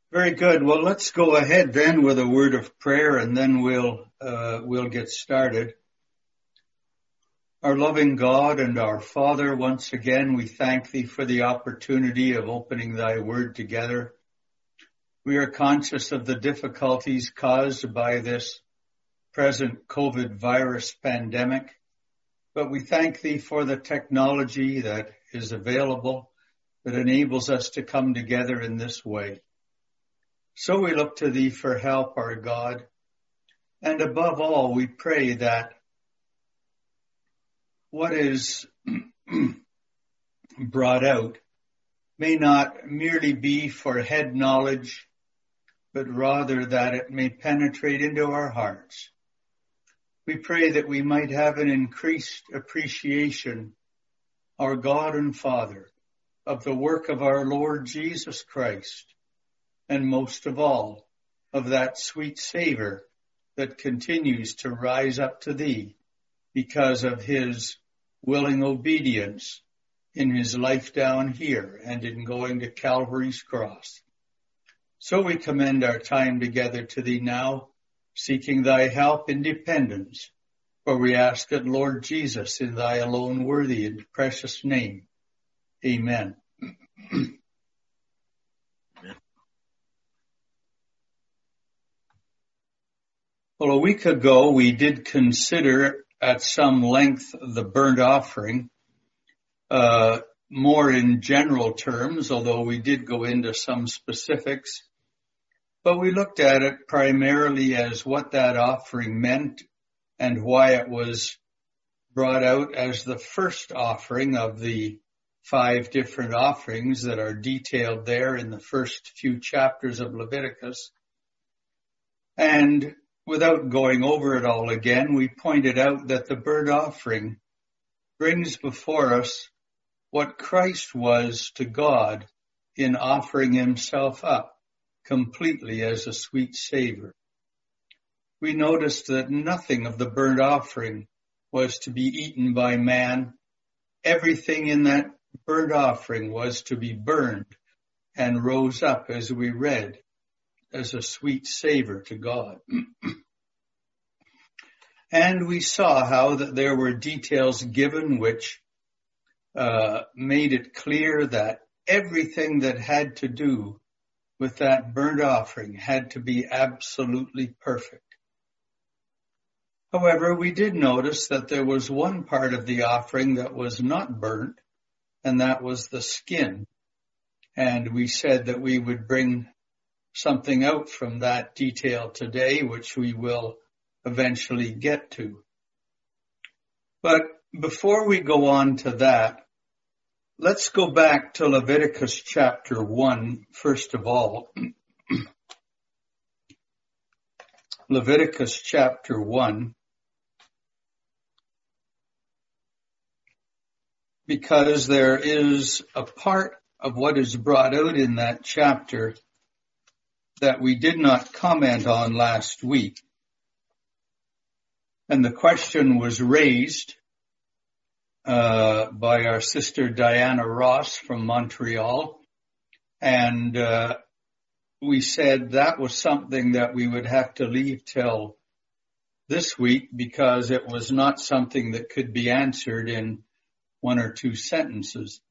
Very good. Well, let's go ahead then with a word of prayer, and then we'll get started. Our loving God and our Father, once again, we thank Thee for the opportunity of opening Thy Word together. We are conscious of the difficulties caused by this present COVID virus pandemic, but we thank Thee for the technology that is available that enables us to come together in this way. So we look to Thee for help, our God, and above all, we pray that what is brought out may not merely be for head knowledge, but rather that it may penetrate into our hearts. We pray that we might have an increased appreciation, our God and Father, of the work of our Lord Jesus Christ, and most of all, of that sweet savor that continues to rise up to Thee because of His willing obedience in His life down here and in going to Calvary's cross. So we commend our time together to Thee now, seeking Thy help in dependence, for we ask it, Lord Jesus, in Thy alone worthy and precious name. Amen. Well, a week ago, we did consider at some length the burnt offering, more in general terms, although we did go into some specifics. But we looked at it primarily as what that offering meant and why it was brought out as the first offering of the 5 different offerings that are detailed there in the first few chapters of Leviticus. And without going over it all again, we pointed out that the burnt offering brings before us what Christ was to God in offering Himself up completely as a sweet savor. We noticed that nothing of the burnt offering was to be eaten by man. Everything in that burnt offering was to be burned and rose up, as we read, as a sweet savor to God. And we saw how that there were details given which made it clear that everything that had to do with that burnt offering had to be absolutely perfect. However, we did notice that there was one part of the offering that was not burnt, and that was the skin. And we said that we would bring something out from that detail today, which we will eventually get to. But before we go on to that, let's go back to Leviticus chapter 1, first of all. Leviticus chapter 1. Because there is a part of what is brought out in that chapter that we did not comment on last week. And the question was raised by our sister Diana Ross from Montreal. And we said that was something that we would have to leave till this week because it was not something that could be answered in 1 or 2 sentences.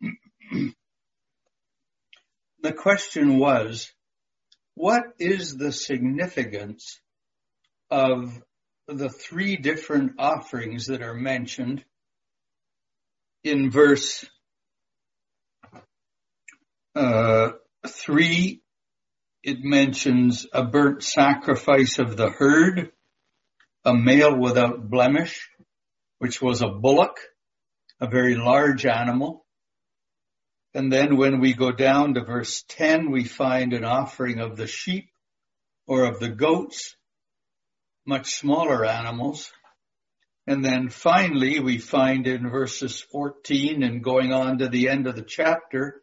The question was, what is the significance of the 3 different offerings that are mentioned in verse 3? It mentions a burnt sacrifice of the herd, a male without blemish, which was a bullock, a very large animal. And then when we go down to verse 10, we find an offering of the sheep or of the goats, much smaller animals. And then finally, we find in verses 14 and going on to the end of the chapter,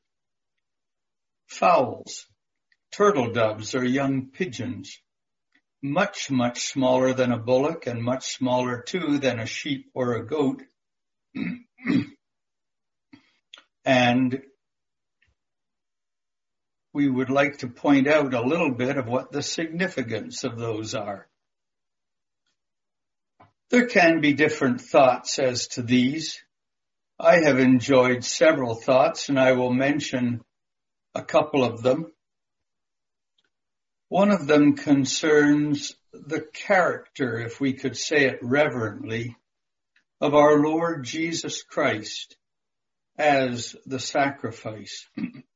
fowls, turtle doves or young pigeons, much, much smaller than a bullock and much smaller too than a sheep or a goat. And we would like to point out a little bit of what the significance of those are. There can be different thoughts as to these. I have enjoyed several thoughts, and I will mention a couple of them. One of them concerns the character, if we could say it reverently, of our Lord Jesus Christ as the sacrifice.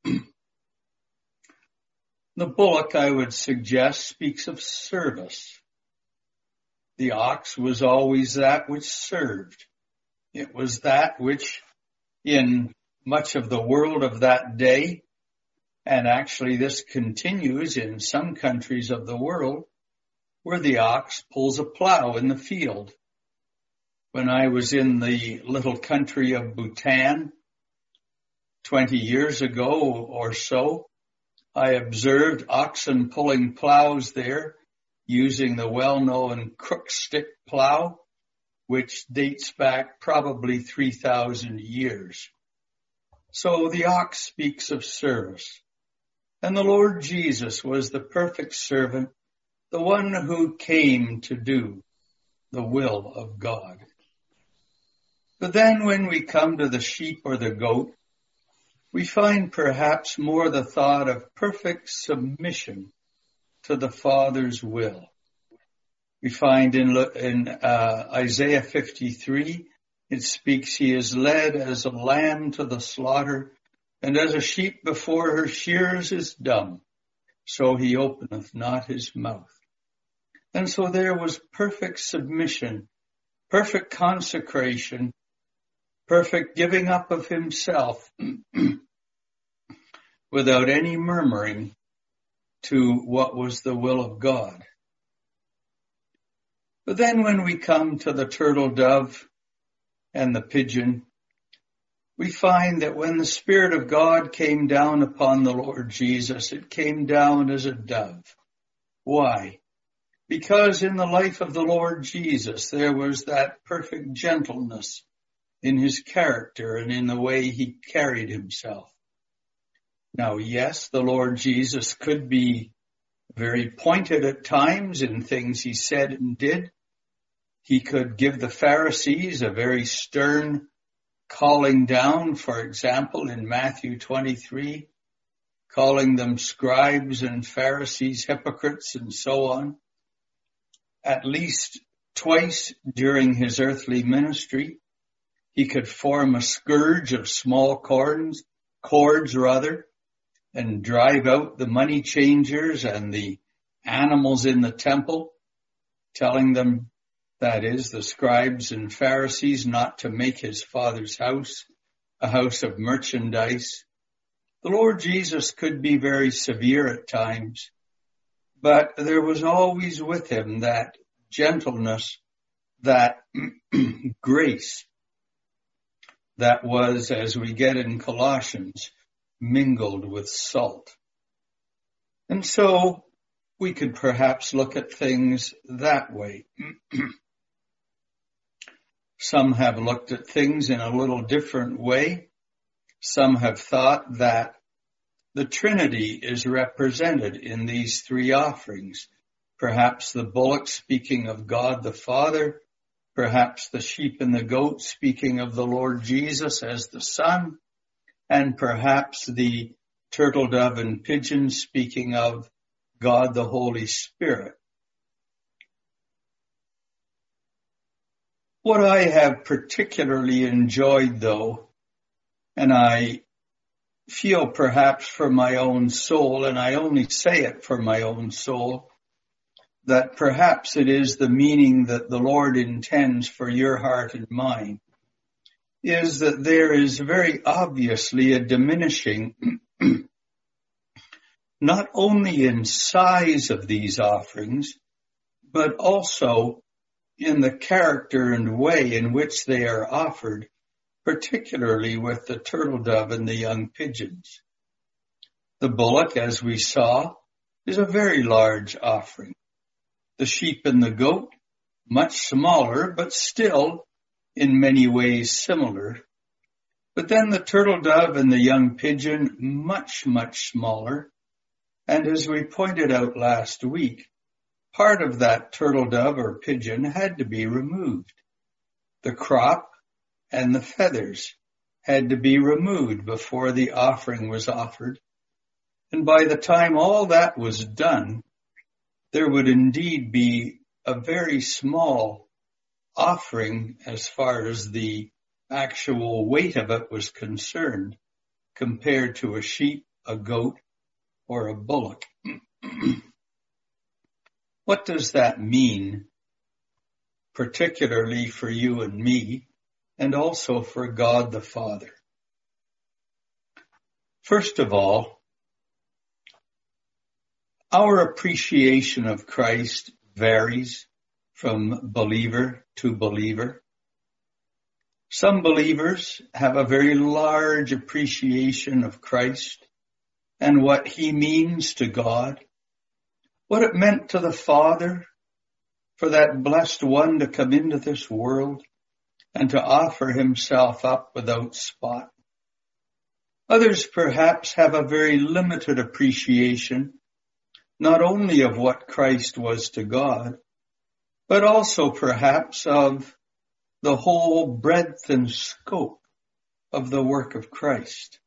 The bullock, I would suggest, speaks of service. The ox was always that which served. It was that which, in much of the world of that day, and actually this continues in some countries of the world, where the ox pulls a plow in the field. When I was in the little country of Bhutan 20 years ago or so, I observed oxen pulling plows there using the well-known crook stick plow, which dates back probably 3,000 years. So the ox speaks of service. And the Lord Jesus was the perfect servant, the one who came to do the will of God. But then when we come to the sheep or the goat, we find perhaps more the thought of perfect submission to the Father's will. We find in Isaiah 53, it speaks, he is led as a lamb to the slaughter, and as a sheep before her shears is dumb, so he openeth not his mouth. And so there was perfect submission, perfect consecration, perfect giving up of himself without any murmuring to what was the will of God. But then when we come to the turtle dove and the pigeon, we find that when the Spirit of God came down upon the Lord Jesus, it came down as a dove. Why? Because in the life of the Lord Jesus, there was that perfect gentleness in his character and in the way he carried himself. Now, yes, the Lord Jesus could be very pointed at times in things he said and did. He could give the Pharisees a very stern calling down, for example, in Matthew 23, calling them scribes and Pharisees, hypocrites, and so on. At least twice during his earthly ministry, he could form a scourge of small cords, and drive out the money changers and the animals in the temple, telling them, that is, the scribes and Pharisees, not to make his Father's house a house of merchandise. The Lord Jesus could be very severe at times, but there was always with him that gentleness, that grace that was, as we get in Colossians, mingled with salt. And so we could perhaps look at things that way. Some have looked at things in a little different way. Some have thought that the Trinity is represented in these three offerings. Perhaps the bullock speaking of God the Father, perhaps the sheep and the goat speaking of the Lord Jesus as the Son, and perhaps the turtle dove and pigeon speaking of God the Holy Spirit. What I have particularly enjoyed, though, and I feel perhaps for my own soul, and I only say it for my own soul, that perhaps it is the meaning that the Lord intends for your heart and mine, is that there is very obviously a diminishing, not only in size of these offerings, but also in the character and way in which they are offered, particularly with the turtle dove and the young pigeons. The bullock, as we saw, is a very large offering. The sheep and the goat, much smaller, but still in many ways similar. But then the turtle dove and the young pigeon, much, much smaller, And as we pointed out last week, part of that turtle dove or pigeon had to be removed. The crop and the feathers had to be removed before the offering was offered. And by the time all that was done, there would indeed be a very small offering as far as the actual weight of it was concerned compared to a sheep, a goat, or a bullock. What does that mean, particularly for you and me, and also for God the Father? First of all, our appreciation of Christ varies from believer to believer. Some believers have a very large appreciation of Christ and what he means to God, what it meant to the Father for that blessed one to come into this world and to offer himself up without spot. Others perhaps have a very limited appreciation, not only of what Christ was to God, but also perhaps of the whole breadth and scope of the work of Christ.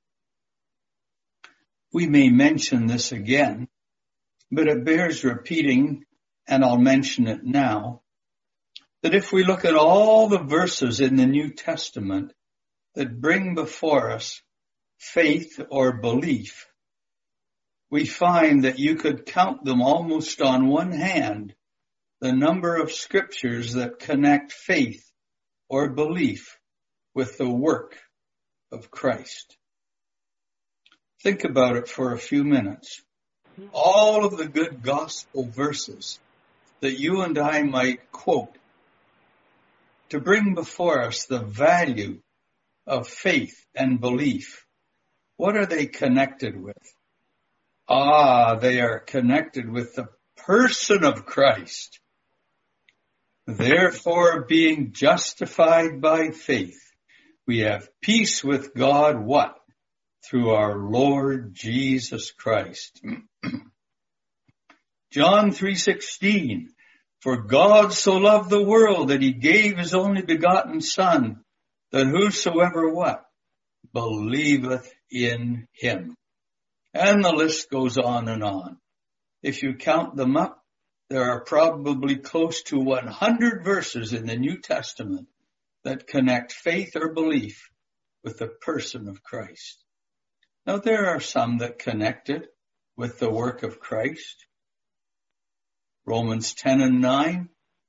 We may mention this again, but it bears repeating, and I'll mention it now, that if we look at all the verses in the New Testament that bring before us faith or belief, we find that you could count them almost on one hand, the number of scriptures that connect faith or belief with the work of Christ. Think about it for a few minutes. All of the good gospel verses that you and I might quote to bring before us the value of faith and belief, what are they connected with? They are connected with the person of Christ. Therefore, being justified by faith, we have peace with God, what? Through our Lord Jesus Christ. John 3:16, for God so loved the world that he gave his only begotten Son, that whosoever what? Believeth in him. And the list goes on and on. If you count them up, there are probably close to 100 verses in the New Testament that connect faith or belief with the person of Christ. Now, there are some that connect it with the work of Christ. Romans 10 and 9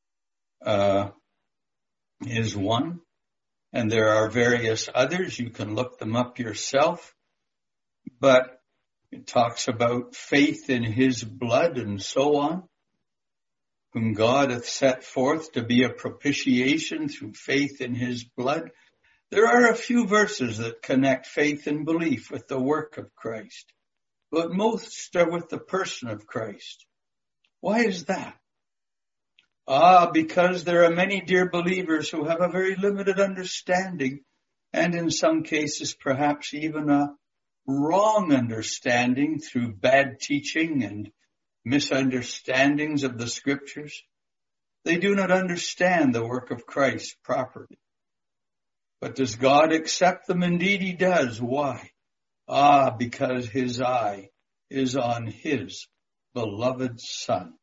is one, and there are various others. You can look them up yourself, but it talks about faith in his blood and so on, whom God hath set forth to be a propitiation through faith in his blood. There are a few verses that connect faith and belief with the work of Christ, but most are with the person of Christ. Why is that? Because there are many dear believers who have a very limited understanding, and in some cases perhaps even a wrong understanding through bad teaching and misunderstandings of the scriptures. They do not understand the work of Christ properly. But does God accept them? Indeed he does. Why? Because his eye is on his beloved Son.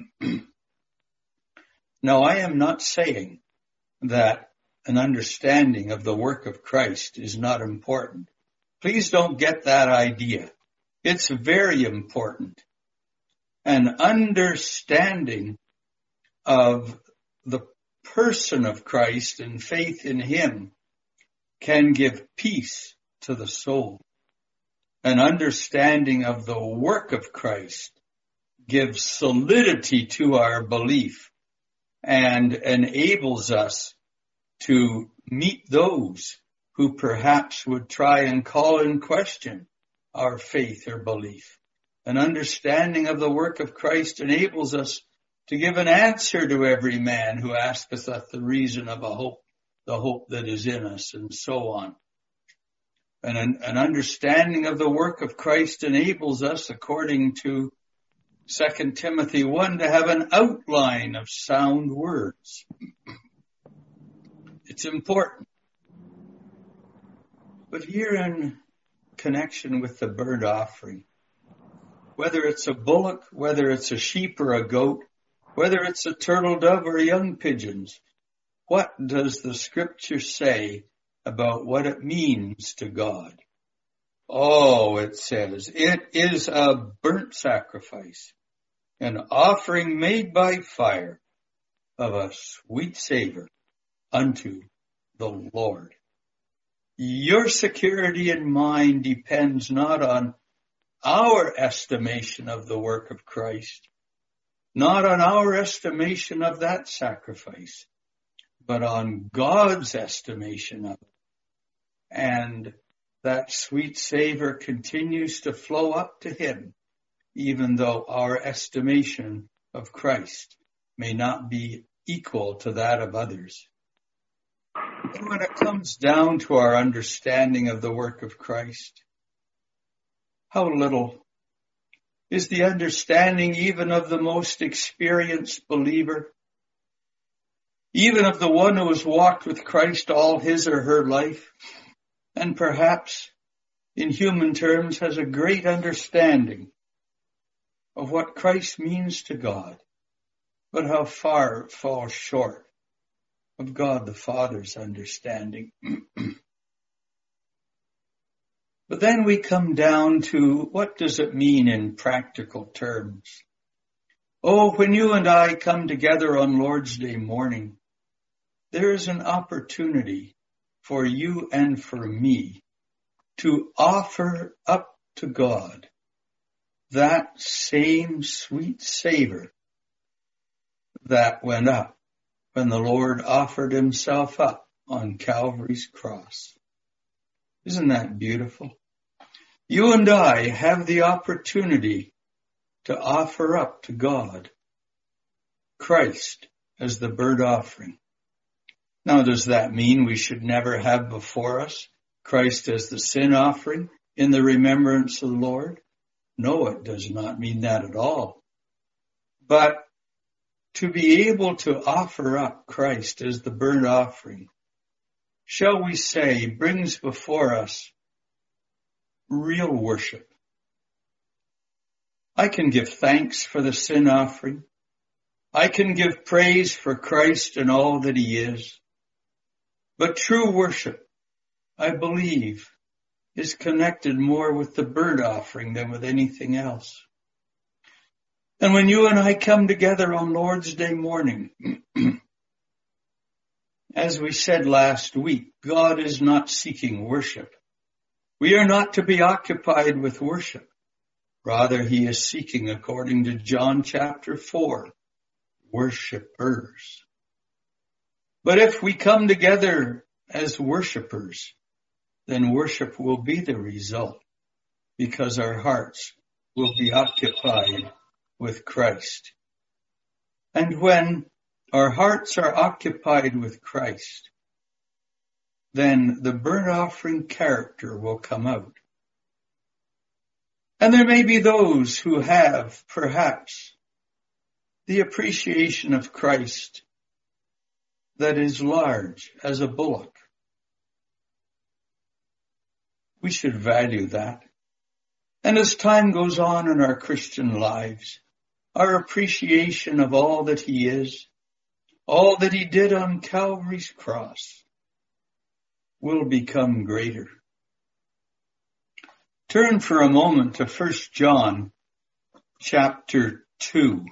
Now, I am not saying that an understanding of the work of Christ is not important. Please don't get that idea. It's very important. An understanding of the person of Christ and faith in him can give peace to the soul. An understanding of the work of Christ gives solidity to our belief and enables us to meet those who perhaps would try and call in question our faith or belief. An understanding of the work of Christ enables us to give an answer to every man who asketh us the reason of a hope, the hope that is in us, and so on. And an understanding of the work of Christ enables us, according to 2 Timothy 1, to have an outline of sound words. It's important. But here in connection with the burnt offering, whether it's a bullock, whether it's a sheep or a goat, whether it's a turtle dove or young pigeons, what does the scripture say about what it means to God? Oh, it says, it is a burnt sacrifice, an offering made by fire of a sweet savor unto the Lord. Your security and mine depends not on our estimation of the work of Christ, not on our estimation of that sacrifice, but on God's estimation of it. And that sweet savor continues to flow up to him, even though our estimation of Christ may not be equal to that of others. And when it comes down to our understanding of the work of Christ, how little is the understanding even of the most experienced believer, even of the one who has walked with Christ all his or her life, and perhaps, in human terms, has a great understanding of what Christ means to God, but how far it falls short of God the Father's understanding. But then we come down to, what does it mean in practical terms? Oh, when you and I come together on Lord's Day morning, there is an opportunity for you and for me to offer up to God that same sweet savor that went up when the Lord offered himself up on Calvary's cross. Isn't that beautiful? You and I have the opportunity to offer up to God Christ as the burnt offering. Now, does that mean we should never have before us Christ as the sin offering in the remembrance of the Lord? No, it does not mean that at all. But to be able to offer up Christ as the burnt offering, shall we say, brings before us real worship. I can give thanks for the sin offering. I can give praise for Christ and all that he is. But true worship, I believe, is connected more with the burnt offering than with anything else. And when you and I come together on Lord's Day morning, as we said last week, God is not seeking worship. We are not to be occupied with worship. Rather, he is seeking, according to John chapter 4, worshipers. But if we come together as worshipers, then worship will be the result, because our hearts will be occupied with Christ. And when our hearts are occupied with Christ, then the burnt offering character will come out. And there may be those who have, perhaps, the appreciation of Christ that is large as a bullock. We should value that. And as time goes on in our Christian lives, our appreciation of all that he is, all that he did on Calvary's cross, will become greater. Turn for a moment to 1 John chapter 2.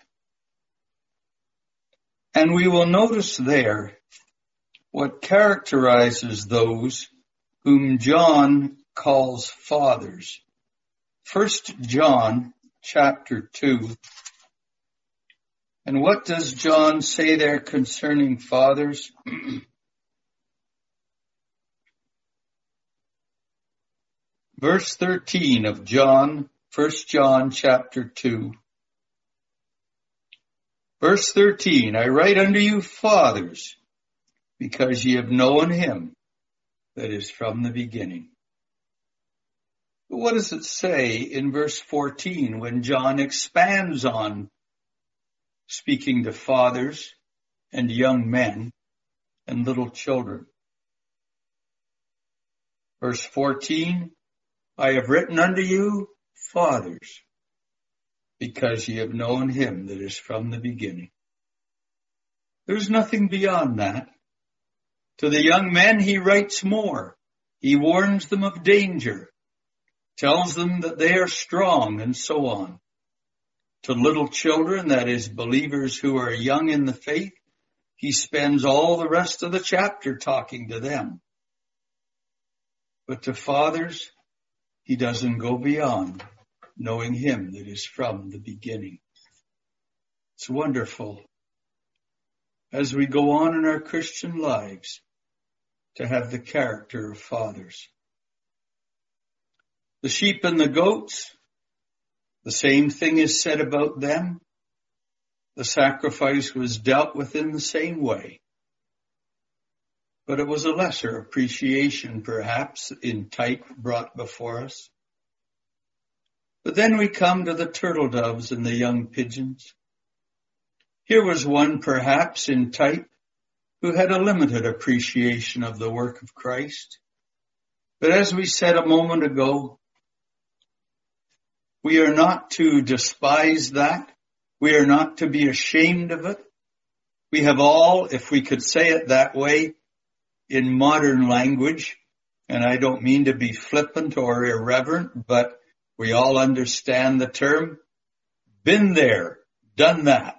And we will notice there what characterizes those whom John calls fathers. 1 John chapter 2. And what does John say there concerning fathers? Verse 13 of John, 1 John chapter 2. Verse 13, I write unto you, fathers, because ye have known him that is from the beginning. But what does it say in verse 14 when John expands on speaking to fathers and young men and little children? Verse 14, I have written unto you, fathers, because ye have known him that is from the beginning. There's nothing beyond that. To the young men he writes more. He warns them of danger, tells them that they are strong, and so on. To little children, that is, believers who are young in the faith, he spends all the rest of the chapter talking to them. But to fathers, he doesn't go beyond knowing him that is from the beginning. It's wonderful, as we go on in our Christian lives, to have the character of fathers. The sheep and the goats, the same thing is said about them. The sacrifice was dealt with in the same way. But it was a lesser appreciation, perhaps, in type brought before us. But then we come to the turtle doves and the young pigeons. Here was one, perhaps, in type, who had a limited appreciation of the work of Christ. But as we said a moment ago, we are not to despise that. We are not to be ashamed of it. We have all, if we could say it that way, in modern language, and I don't mean to be flippant or irreverent, but we all understand the term, been there, done that.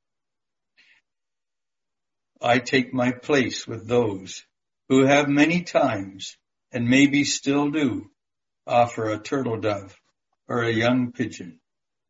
I take my place with those who have many times, and maybe still do, offer a turtle dove or a young pigeon.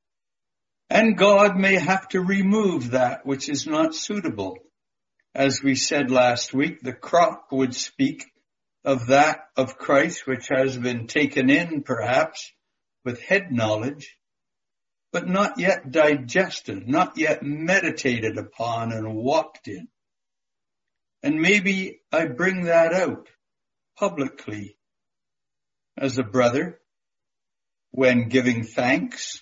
And God may have to remove that which is not suitable. As we said last week, the crop would speak of that of Christ which has been taken in, perhaps, with head knowledge, but not yet digested, not yet meditated upon and walked in. And maybe I bring that out publicly as a brother when giving thanks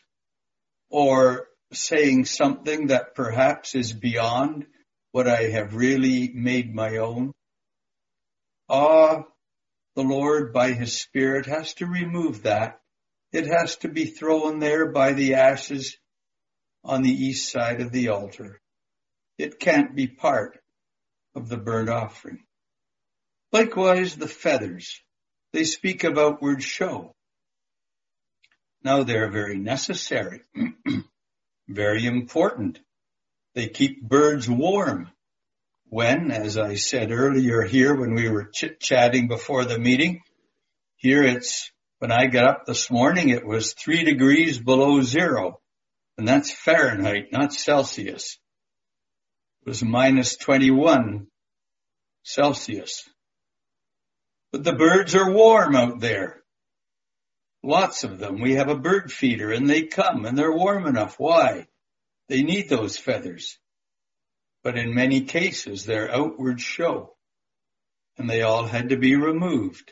or saying something that perhaps is beyond what I have really made my own. The Lord by his Spirit has to remove that. It has to be thrown there by the ashes on the east side of the altar. It can't be part of the burnt offering. Likewise, the feathers. They speak of outward show. Now they're very necessary, very important. They keep birds warm. When, as I said earlier here when we were chit-chatting before the meeting, when I got up this morning, it was 3 degrees below zero. And that's Fahrenheit, not Celsius. It was minus 21 Celsius. But the birds are warm out there. Lots of them. We have a bird feeder and they come and they're warm enough. Why? They need those feathers. But in many cases, they're outward show. And they all had to be removed.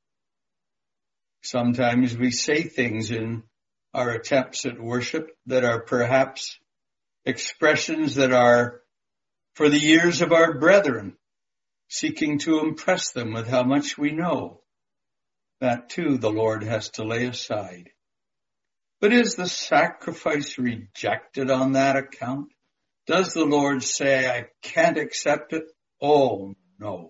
Sometimes we say things in our attempts at worship that are perhaps expressions that are for the ears of our brethren, seeking to impress them with how much we know. That too the Lord has to lay aside. But is the sacrifice rejected on that account? Does the Lord say, I can't accept it? Oh, no.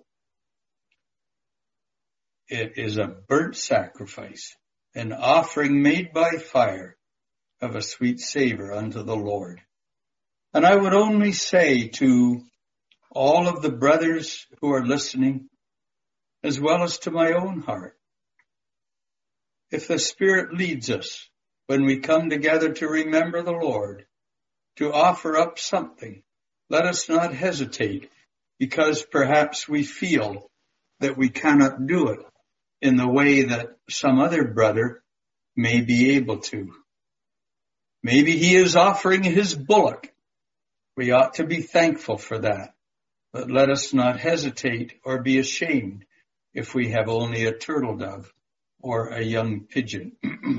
It is a burnt sacrifice, an offering made by fire of a sweet savor unto the Lord. And I would only say to all of the brothers who are listening, as well as to my own heart, if the Spirit leads us when we come together to remember the Lord, to offer up something, let us not hesitate, because perhaps we feel that we cannot do it in the way that some other brother may be able to. Maybe he is offering his bullock. We ought to be thankful for that. But let us not hesitate or be ashamed if we have only a turtle dove or a young pigeon.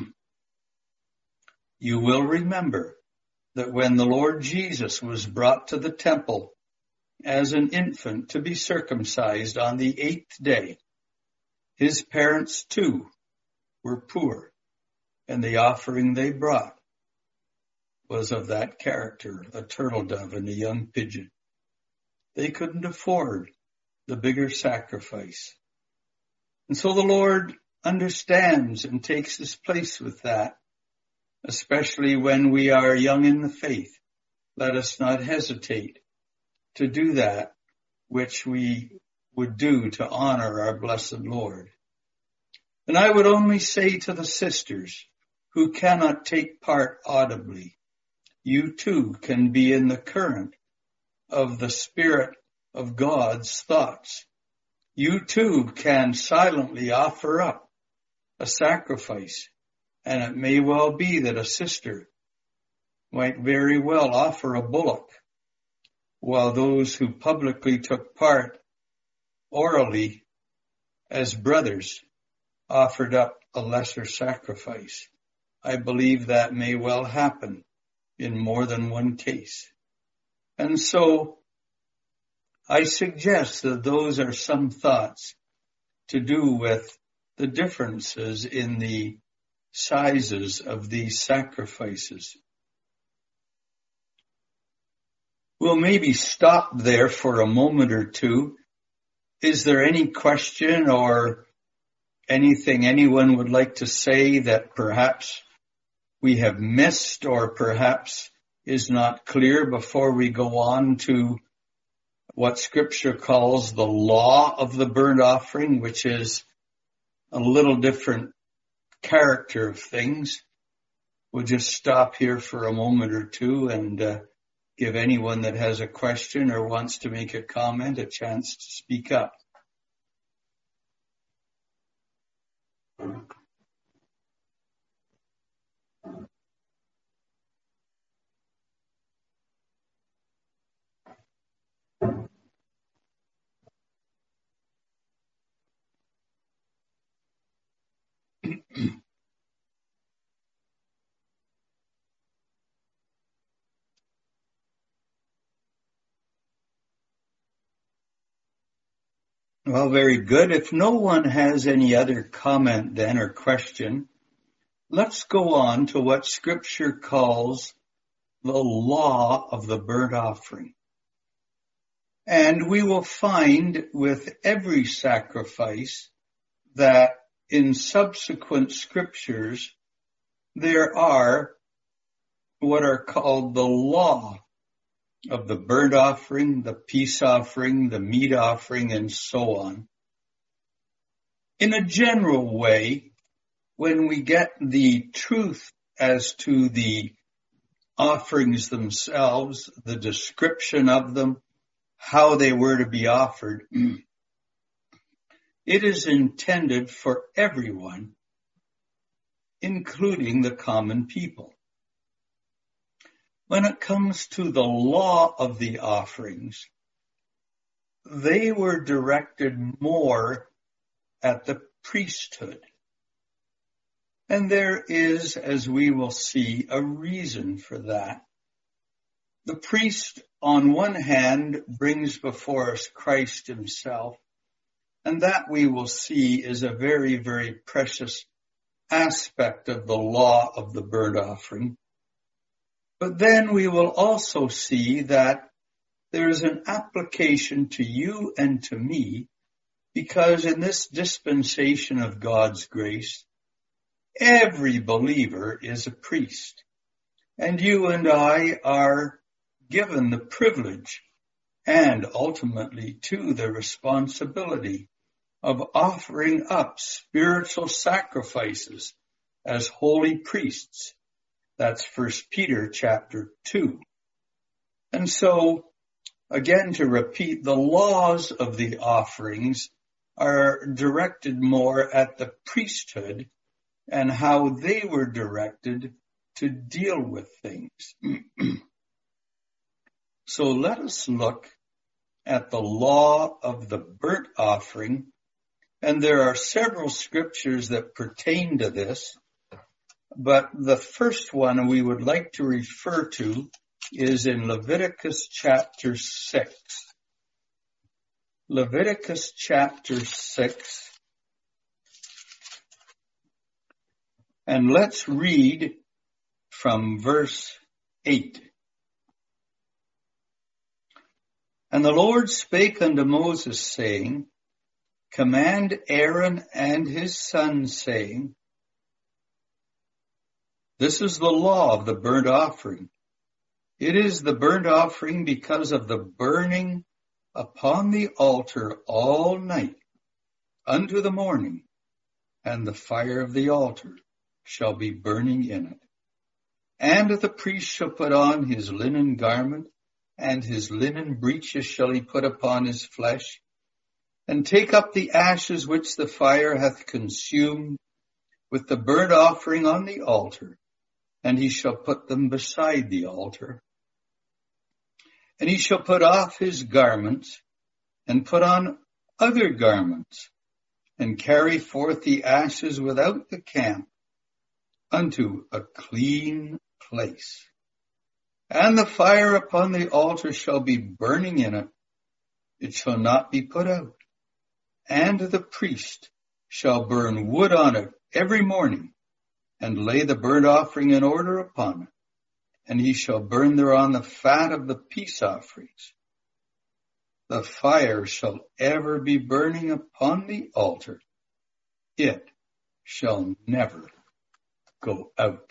You will remember that when the Lord Jesus was brought to the temple as an infant to be circumcised on the 8th day, his parents too were poor, and the offering they brought was of that character, a turtle dove and a young pigeon. They couldn't afford the bigger sacrifice. And so the Lord understands and takes his place with that, especially when we are young in the faith. Let us not hesitate to do that which we would do to honor our blessed Lord. And I would only say to the sisters who cannot take part audibly, you too can be in the current of the Spirit of God's thoughts. You too can silently offer up a sacrifice, and it may well be that a sister might very well offer a bullock, while those who publicly took part orally as brothers offered up a lesser sacrifice. I believe that may well happen in more than one case. And so I suggest that those are some thoughts to do with the differences in the sizes of these sacrifices. We'll maybe stop there for a moment or two. Is there any question or anything anyone would like to say that perhaps we have missed or perhaps is not clear before we go on to what Scripture calls the law of the burnt offering, which is a little different character of things? We'll just stop here for a moment or two and give anyone that has a question or wants to make a comment a chance to speak up. Well, very good. If no one has any other comment then or question, let's go on to what Scripture calls the law of the burnt offering. And we will find with every sacrifice that in subsequent scriptures there are what are called the law of the burnt offering, the peace offering, the meat offering, and so on. In a general way, when we get the truth as to the offerings themselves, the description of them, how they were to be offered, it is intended for everyone, including the common people. When it comes to the law of the offerings, they were directed more at the priesthood. And there is, as we will see, a reason for that. The priest, on one hand, brings before us Christ himself, and that we will see is a very, very precious aspect of the law of the burnt offering. But then we will also see that there is an application to you and to me, because in this dispensation of God's grace, every believer is a priest. And you and I are given the privilege and ultimately too the responsibility of offering up spiritual sacrifices as holy priests. That's 1 Peter chapter 2. And so, again, to repeat, the laws of the offerings are directed more at the priesthood and how they were directed to deal with things. So let us look at the law of the burnt offering And there are several scriptures that pertain to this, but the first one we would like to refer to is in Leviticus chapter 6. Leviticus chapter 6. And let's read from verse 8. And the Lord spake unto Moses, saying, Command Aaron and his sons, saying, This is the law of the burnt offering. It is the burnt offering because of the burning upon the altar all night unto the morning, and the fire of the altar shall be burning in it. And the priest shall put on his linen garment, and his linen breeches shall he put upon his flesh, and take up the ashes which the fire hath consumed with the burnt offering on the altar, and he shall put them beside the altar. And he shall put off his garments, and put on other garments, and carry forth the ashes without the camp unto a clean place. And the fire upon the altar shall be burning in it, it shall not be put out. And the priest shall burn wood on it every morning, and lay the burnt offering in order upon it. And he shall burn thereon the fat of the peace offerings. The fire shall ever be burning upon the altar. It shall never go out.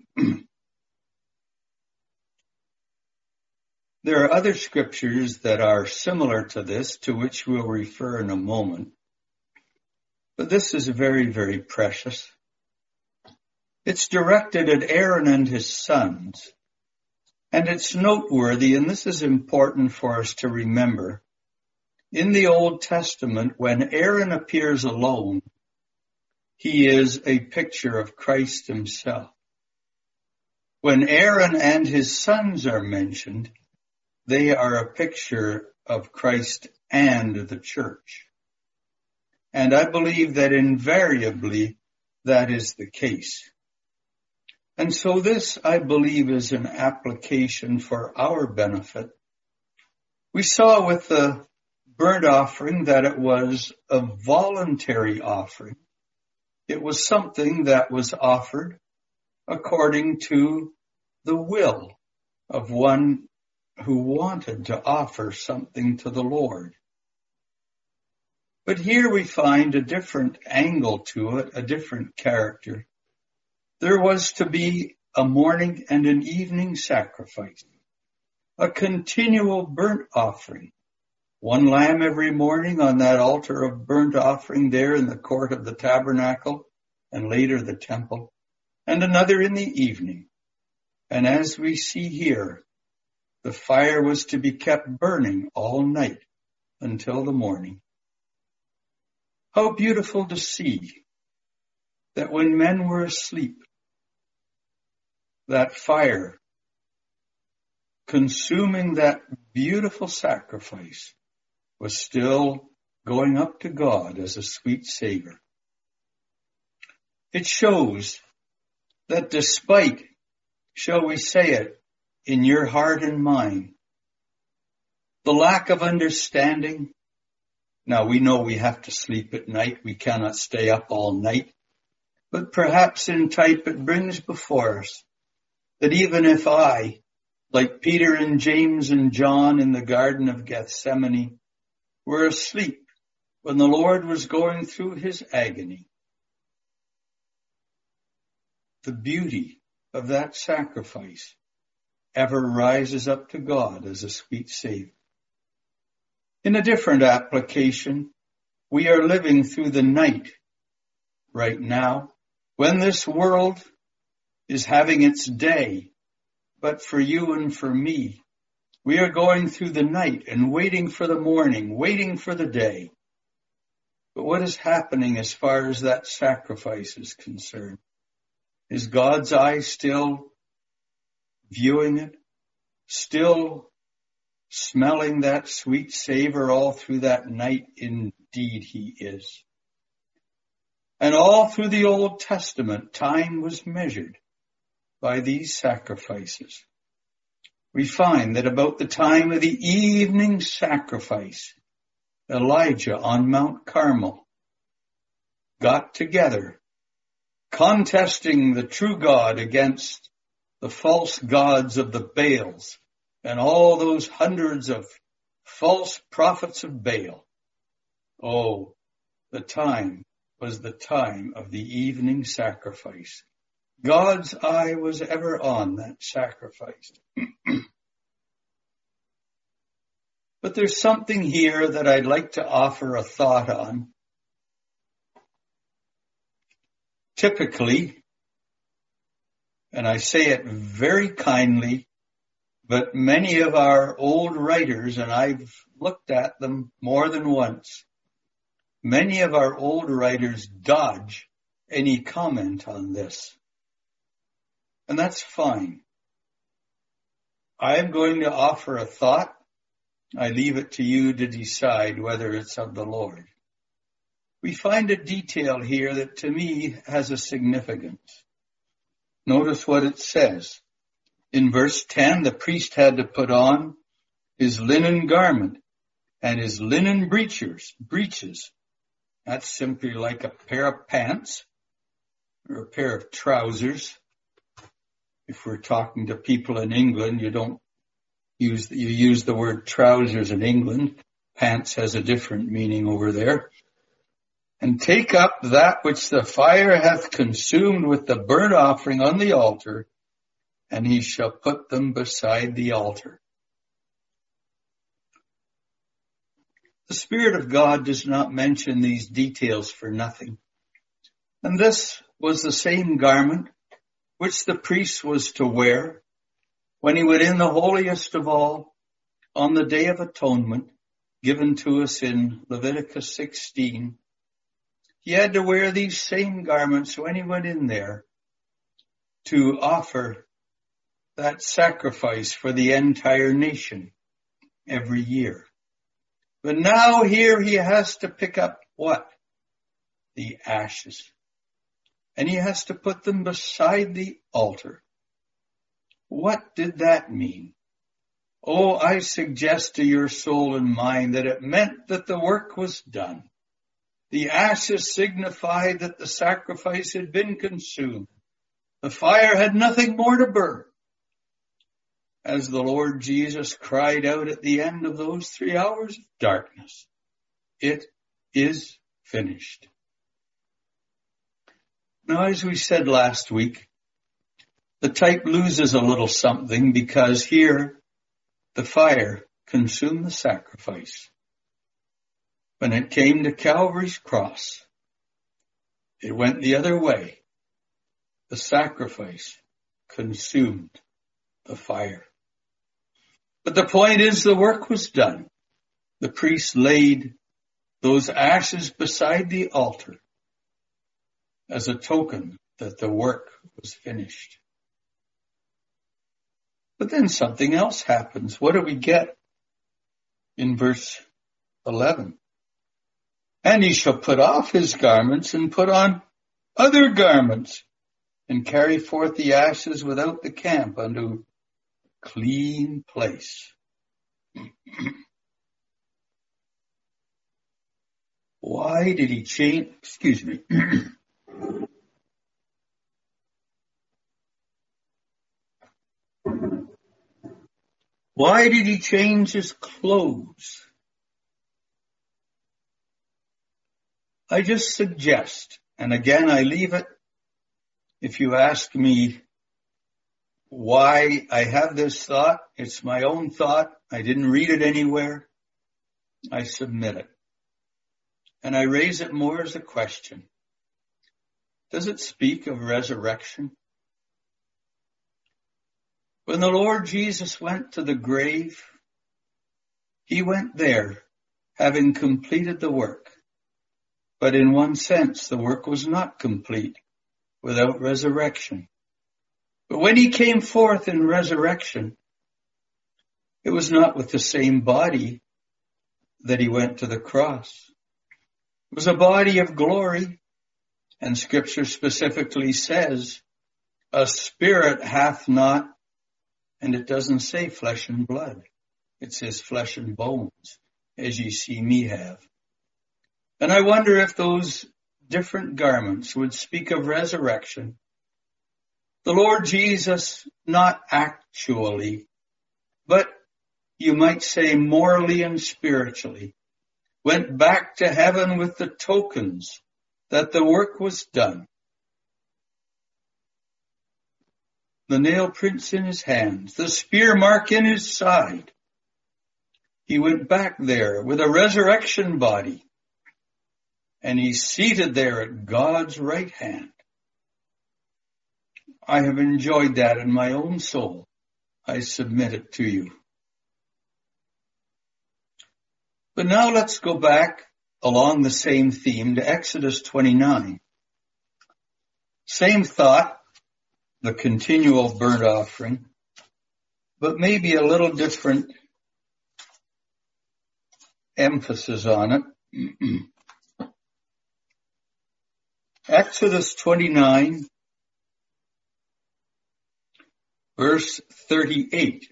There are other scriptures that are similar to this, to which we'll refer in a moment. But this is very, very precious. It's directed at Aaron and his sons. And it's noteworthy, and this is important for us to remember. In the Old Testament, when Aaron appears alone, he is a picture of Christ himself. When Aaron and his sons are mentioned, they are a picture of Christ and the church. And I believe that invariably that is the case. And so this, I believe, is an application for our benefit. We saw with the burnt offering that it was a voluntary offering. It was something that was offered according to the will of one who wanted to offer something to the Lord. But here we find a different angle to it, a different character. There was to be a morning and an evening sacrifice, a continual burnt offering, one lamb every morning on that altar of burnt offering there in the court of the tabernacle and later the temple, and another in the evening. And as we see here, the fire was to be kept burning all night until the morning. How beautiful to see that when men were asleep, that fire consuming that beautiful sacrifice was still going up to God as a sweet savor. It shows that despite, shall we say it, in your heart and mind, the lack of understanding. Now we know we have to sleep at night. We cannot stay up all night. But perhaps in type it brings before us that even if I, like Peter and James and John in the Garden of Gethsemane, were asleep when the Lord was going through his agony, the beauty of that sacrifice ever rises up to God as a sweet savor. In a different application, we are living through the night right now when this world is having its day. But for you and for me, we are going through the night and waiting for the morning, waiting for the day. But what is happening as far as that sacrifice is concerned? Is God's eye still viewing it, still smelling that sweet savor all through that night? Indeed he is. And all through the Old Testament, time was measured by these sacrifices. We find that about the time of the evening sacrifice, Elijah on Mount Carmel got together, contesting the true God against the false gods of the Baals and all those hundreds of false prophets of Baal. Oh, the time was the time of the evening sacrifice. God's eye was ever on that sacrifice. But there's something here that I'd like to offer a thought on. Typically, and I say it very kindly, but many of our old writers, and I've looked at them more than once, many of our old writers dodge any comment on this. And that's fine. I am going to offer a thought. I leave it to you to decide whether it's of the Lord. We find a detail here that to me has a significance. Notice what it says. In verse 10, the priest had to put on his linen garment and his linen breeches. That's simply like a pair of pants or a pair of trousers. If we're talking to people in England, you use the word trousers in England. Pants has a different meaning over there. And take up that which the fire hath consumed with the burnt offering on the altar, and he shall put them beside the altar. The Spirit of God does not mention these details for nothing. And this was the same garment which the priest was to wear when he went in the holiest of all on the Day of Atonement, given to us in Leviticus 16. He had to wear these same garments when he went in there to offer that sacrifice for the entire nation every year. But now here he has to pick up what? The ashes. And he has to put them beside the altar. What did that mean? Oh, I suggest to your soul and mind that it meant that the work was done. The ashes signified that the sacrifice had been consumed. The fire had nothing more to burn. As the Lord Jesus cried out at the end of those 3 hours of darkness, it is finished. Now, as we said last week, the type loses a little something because here the fire consumed the sacrifice. When it came to Calvary's cross, it went the other way. The sacrifice consumed the fire. But the point is the work was done. The priest laid those ashes beside the altar as a token that the work was finished. But then something else happens. What do we get in verse 11? And he shall put off his garments and put on other garments and carry forth the ashes without the camp unto a clean place. Why did he change? Excuse me. Why did he change his clothes? I just suggest, and again I leave it, if you ask me why I have this thought, it's my own thought. I didn't read it anywhere. I submit it. And I raise it more as a question. Does it speak of resurrection? When the Lord Jesus went to the grave, he went there having completed the work. But in one sense, the work was not complete without resurrection. But when he came forth in resurrection, it was not with the same body that he went to the cross. It was a body of glory, And Scripture specifically says, a spirit hath not, and it doesn't say flesh and blood. It says flesh and bones, as ye see me have. And I wonder if those different garments would speak of resurrection. The Lord Jesus, not actually, but you might say morally and spiritually, went back to heaven with the tokens that the work was done. The nail prints in his hands, the spear mark in his side. He went back there with a resurrection body, and he's seated there at God's right hand. I have enjoyed that in my own soul. I submit it to you. But now let's go back along the same theme to Exodus 29. Same thought, the continual burnt offering, but maybe a little different emphasis on it. Exodus 29, verse 38.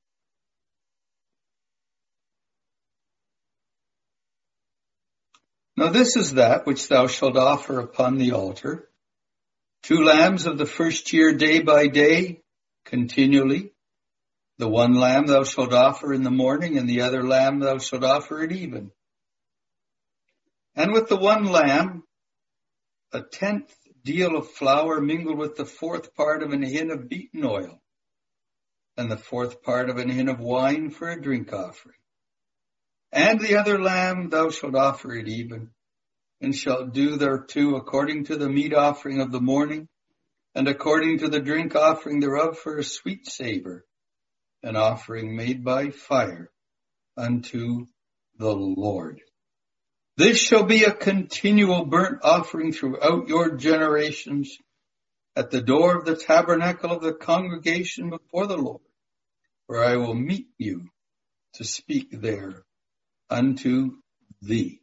Now this is that which thou shalt offer upon the altar, 2 lambs of the first year day by day, continually. The one lamb thou shalt offer in the morning, and the other lamb thou shalt offer at even. And with the one lamb, 1/10 deal of flour mingled with the 4th part of an hin of beaten oil, and the 4th part of an hin of wine for a drink offering. And the other lamb thou shalt offer at even, and shalt do thereto according to the meat offering of the morning, and according to the drink offering thereof for a sweet savor, an offering made by fire unto the Lord. This shall be a continual burnt offering throughout your generations at the door of the tabernacle of the congregation before the Lord, where I will meet you to speak there unto thee.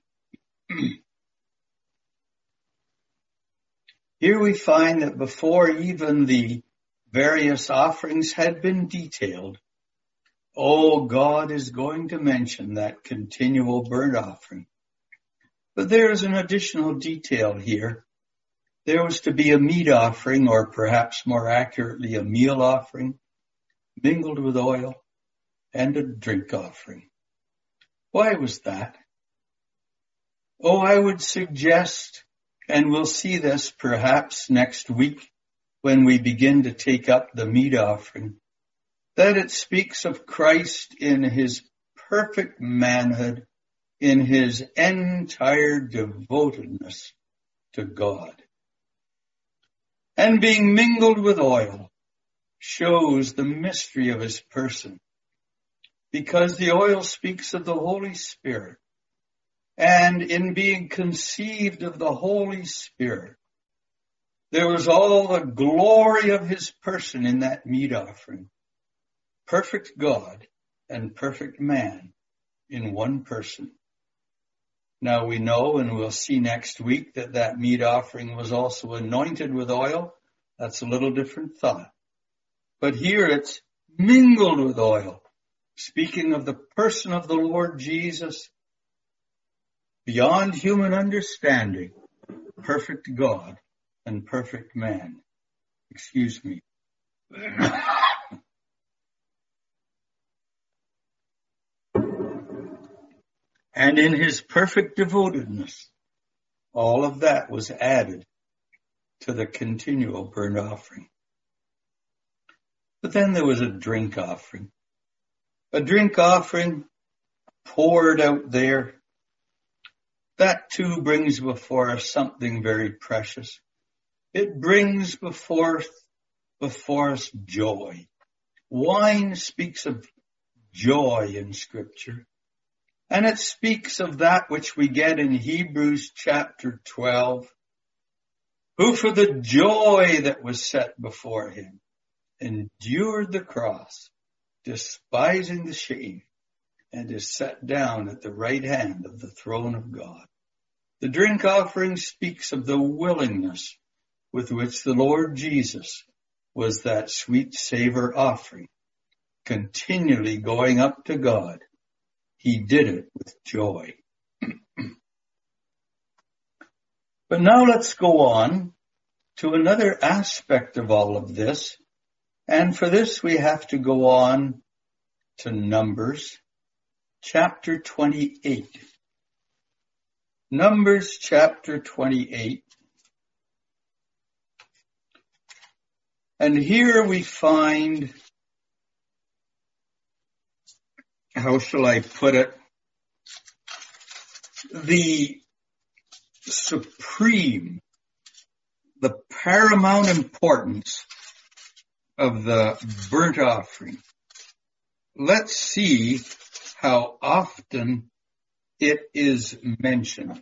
Here we find that before even the various offerings had been detailed, God is going to mention that continual burnt offering. But there is an additional detail here. There was to be a meat offering, or perhaps more accurately, a meal offering, mingled with oil, and a drink offering. Why was that? I would suggest, and we'll see this perhaps next week when we begin to take up the meat offering, that it speaks of Christ in his perfect manhood, in his entire devotedness to God. And being mingled with oil shows the mystery of his person, because the oil speaks of the Holy Spirit. And in being conceived of the Holy Spirit, there was all the glory of his person in that meat offering. Perfect God and perfect man in one person. Now we know, and we'll see next week, that meat offering was also anointed with oil. That's a little different thought. But here it's mingled with oil, speaking of the person of the Lord Jesus, beyond human understanding, perfect God and perfect man. Excuse me. And in his perfect devotedness, all of that was added to the continual burnt offering. But then there was a drink offering. A drink offering poured out there. That too brings before us something very precious. It brings before us joy. Wine speaks of joy in Scripture. And it speaks of that which we get in Hebrews chapter 12, who for the joy that was set before him endured the cross, despising the shame, and is set down at the right hand of the throne of God. The drink offering speaks of the willingness with which the Lord Jesus was that sweet savor offering, continually going up to God. He did it with joy. But now let's go on to another aspect of all of this. And for this, we have to go on to Numbers chapter 28. Numbers chapter 28. And here we find, how shall I put it, the supreme, the paramount importance of the burnt offering. Let's see how often it is mentioned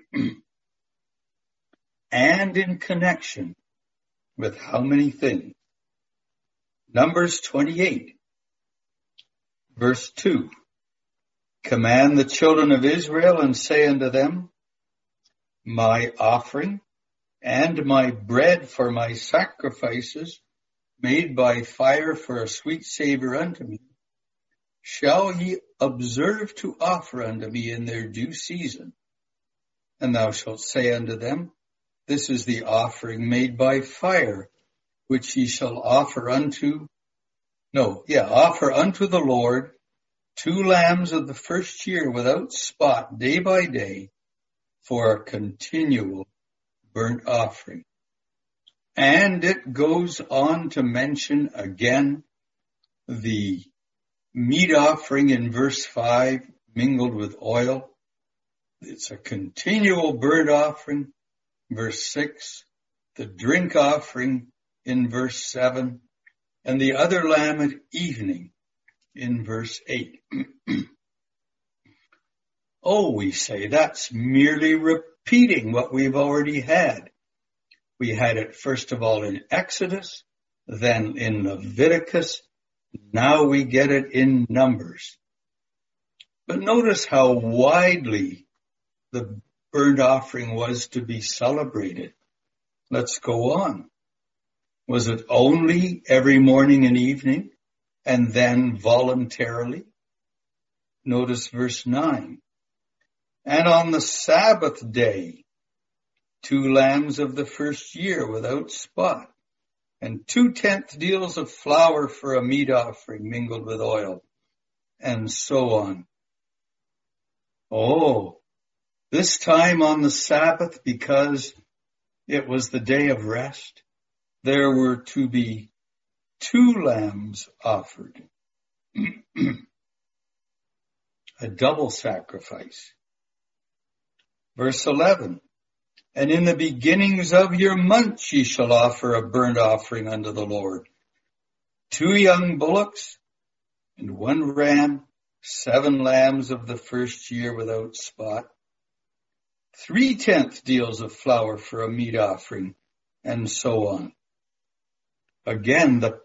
and in connection with how many things. Numbers 28, verse 2. Command the children of Israel and say unto them, my offering and my bread for my sacrifices made by fire for a sweet savor unto me, shall ye observe to offer unto me in their due season. And thou shalt say unto them, this is the offering made by fire, which ye shall offer unto the Lord 2 lambs of the first year without spot, day by day, for a continual burnt offering. And it goes on to mention again the meat offering in verse 5, mingled with oil. It's a continual burnt offering, verse 6, the drink offering in verse 7, and the other lamb at evening in verse 8. Oh, we say that's merely repeating what we've already had. We had it first of all in Exodus, then in Leviticus, now we get it in Numbers. But notice how widely the burnt offering was to be celebrated. Let's go on. Was it only every morning and evening and then voluntarily? Notice verse 9. And on the Sabbath day, 2 lambs of the first year without spot, and 2/10 deals of flour for a meat offering mingled with oil, and so on. Oh, this time on the Sabbath, because it was the day of rest, there were to be 2 lambs offered. A double sacrifice. Verse 11, and in the beginnings of your months ye shall offer a burnt offering unto the Lord. 2 young bullocks and 1 ram, 7 lambs of the first year without spot, 3/10 deals of flour for a meat offering, and so on. Again, the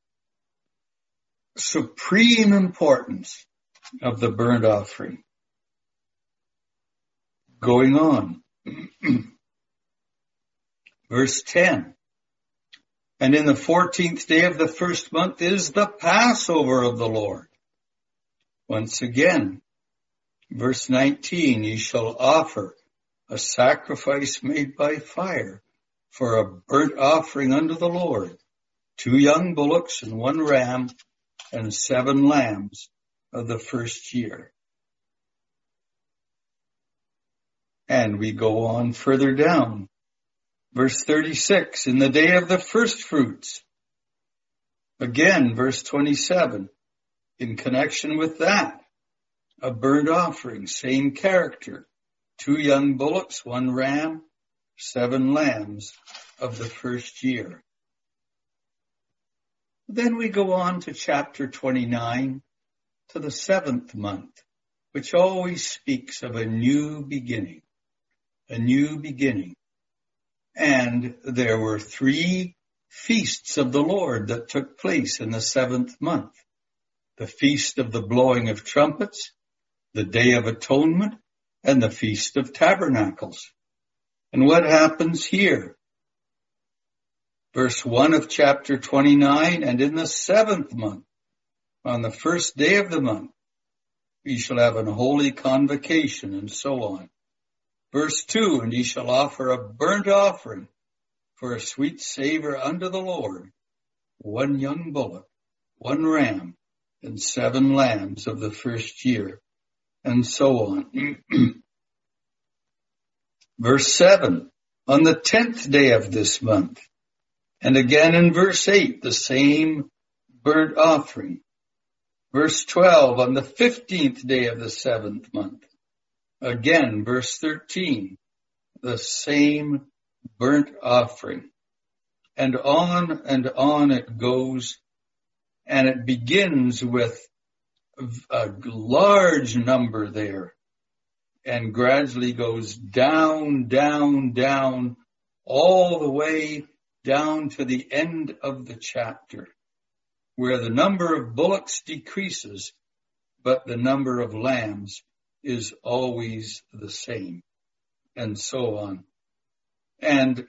supreme importance of the burnt offering. Going on. Verse 10. And in the 14th day of the first month is the Passover of the Lord. Once again, verse 19, ye shall offer a sacrifice made by fire for a burnt offering unto the Lord, 2 young bullocks and 1 ram and 7 lambs of the first year. And we go on further down. Verse 36, in the day of the first fruits. Again, verse 27, in connection with that, a burnt offering, same character, 2 young bullocks, 1 ram, 7 lambs of the first year. Then we go on to chapter 29, to the 7th month, which always speaks of a new beginning. A new beginning. And there were 3 feasts of the Lord that took place in the 7th month. The feast of the blowing of trumpets, the Day of Atonement, and the Feast of Tabernacles. And what happens here? Verse 1 of chapter 29, and in the 7th month, on the first day of the month, ye shall have an holy convocation, and so on. Verse 2, and ye shall offer a burnt offering for a sweet savor unto the Lord, 1 young bullock, 1 ram, and 7 lambs of the first year, and so on. Verse 7, on the 10th day of this month, and again in verse 8, the same burnt offering. Verse 12, on the 15th day of the 7th month. Again, verse 13, the same burnt offering. And on it goes, and it begins with a large number there, and gradually goes down, down, down, all the way down to the end of the chapter, where the number of bullocks decreases, but the number of lambs is always the same, and so on. And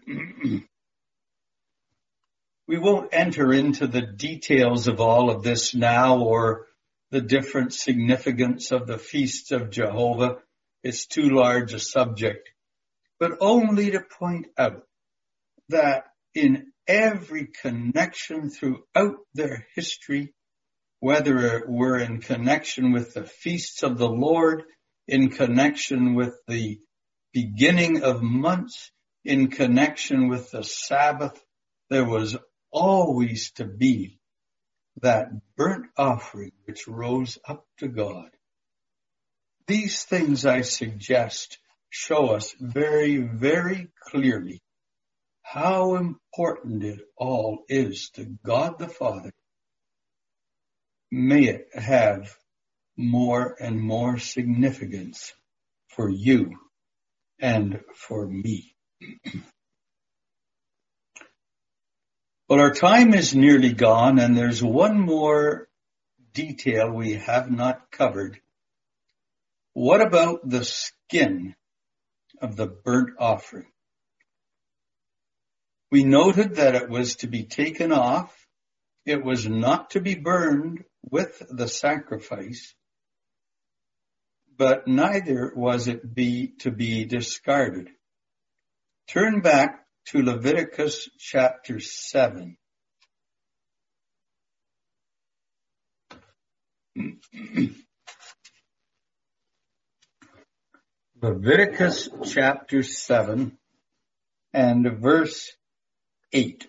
we won't enter into the details of all of this now, or the different significance of the feasts of Jehovah. It's too large a subject, but only to point out that in every connection throughout their history, whether it were in connection with the feasts of the Lord, in connection with the beginning of months, in connection with the Sabbath, there was always to be that burnt offering which rose up to God. These things, I suggest, show us very, very clearly how important it all is to God the Father. May it have more and more significance for you and for me. Well, our time is nearly gone, and there's one more detail we have not covered. What about the skin of the burnt offering? We noted that it was to be taken off. It was not to be burned with the sacrifice, but neither was it to be discarded. Turn back to Leviticus chapter 7. Leviticus chapter 7 and verse 8.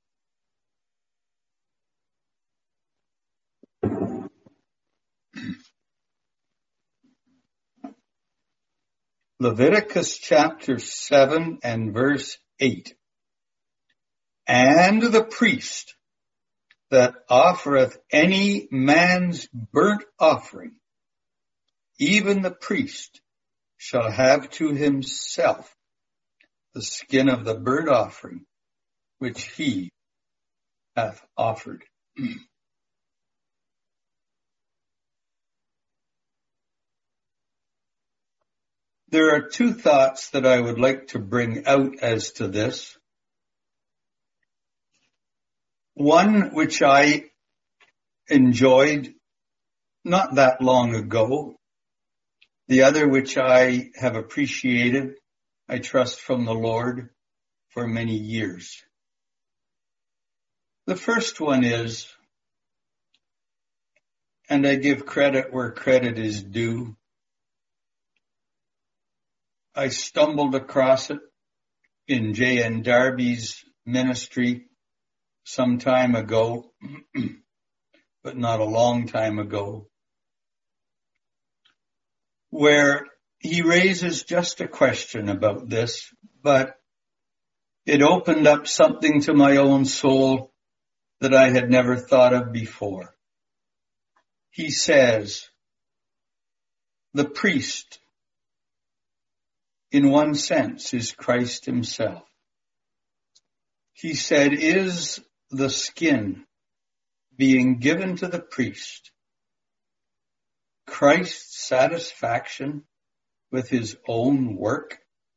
Leviticus chapter 7 and verse 8. And the priest that offereth any man's burnt offering, even the priest shall have to himself the skin of the burnt offering which he hath offered. There are two thoughts that I would like to bring out as to this. One which I enjoyed not that long ago. The other which I have appreciated, I trust from the Lord, for many years. The first one is, and I give credit where credit is due, I stumbled across it in J.N. Darby's ministry some time ago, but not a long time ago, where he raises just a question about this, but it opened up something to my own soul that I had never thought of before. He says, the priest, in one sense, is Christ himself. He said, is the skin being given to the priest Christ's satisfaction with his own work?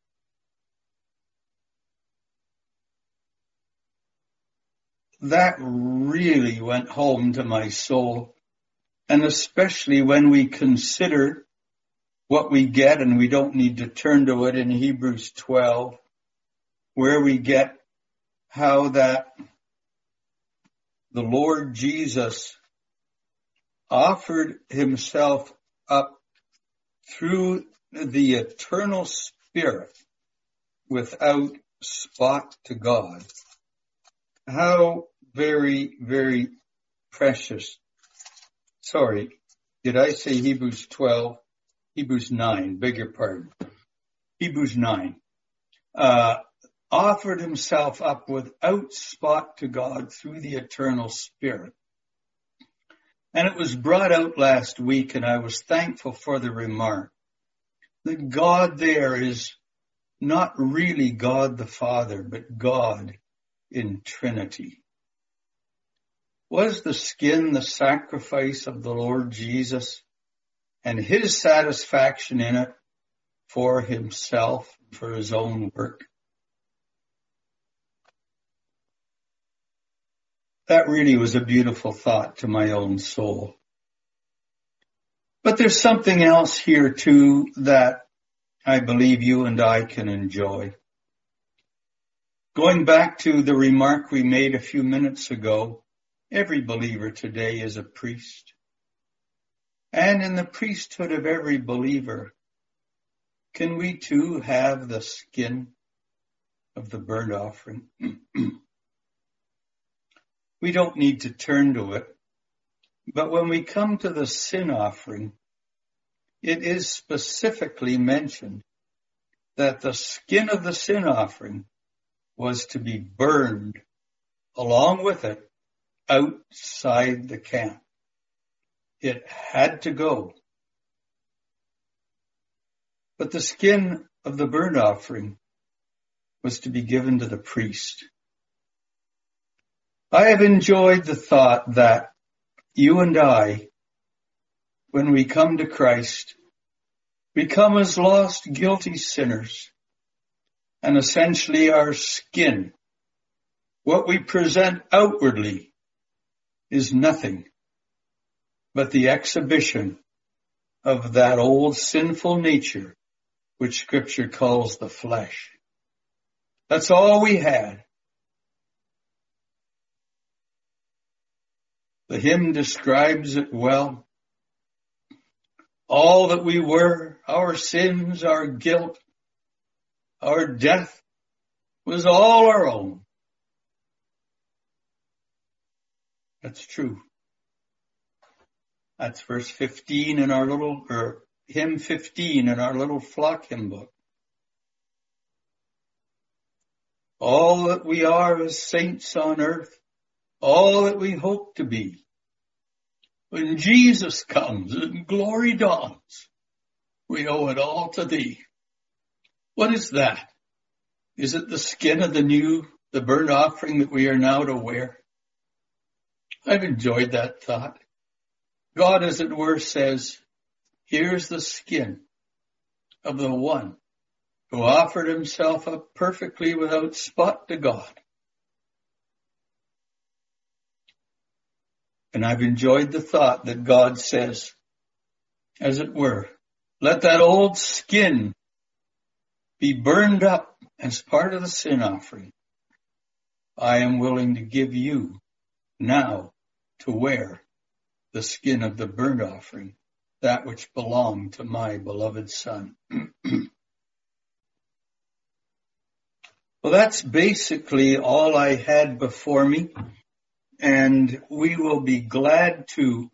That really went home to my soul, and especially when we consider what we get, and we don't need to turn to it in Hebrews 12, where we get how that the Lord Jesus offered himself up through the eternal Spirit without spot to God. How very, very precious. Sorry, did I say Hebrews 12? Hebrews 9, beg your pardon. Hebrews 9. Offered himself up without spot to God through the eternal Spirit. And it was brought out last week, and I was thankful for the remark that God there is not really God the Father, but God in Trinity. Was the skin the sacrifice of the Lord Jesus and his satisfaction in it for himself, for his own work? That really was a beautiful thought to my own soul. But there's something else here too that I believe you and I can enjoy. Going back to the remark we made a few minutes ago, every believer today is a priest. And in the priesthood of every believer, can we too have the skin of the burnt offering? We don't need to turn to it, but when we come to the sin offering, it is specifically mentioned that the skin of the sin offering was to be burned along with it outside the camp. It had to go. But the skin of the burnt offering was to be given to the priest. I have enjoyed the thought that you and I, when we come to Christ, become as lost, guilty sinners, and essentially our skin, what we present outwardly, is nothing but the exhibition of that old sinful nature which Scripture calls the flesh. That's all we had. The hymn describes it well. All that we were, our sins, our guilt, our death, was all our own. That's true. That's verse 15 in our hymn 15 in our little flock hymn book. All that we are as saints on earth, all that we hope to be. When Jesus comes and glory dawns, we owe it all to thee. What is that? Is it the skin of the burnt offering that we are now to wear? I've enjoyed that thought. God, as it were, says, here's the skin of the one who offered himself up perfectly without spot to God. And I've enjoyed the thought that God says, as it were, let that old skin be burned up as part of the sin offering. I am willing to give you now to wear the skin of the burnt offering, that which belonged to my beloved Son. Well, that's basically all I had before me. And we will be glad to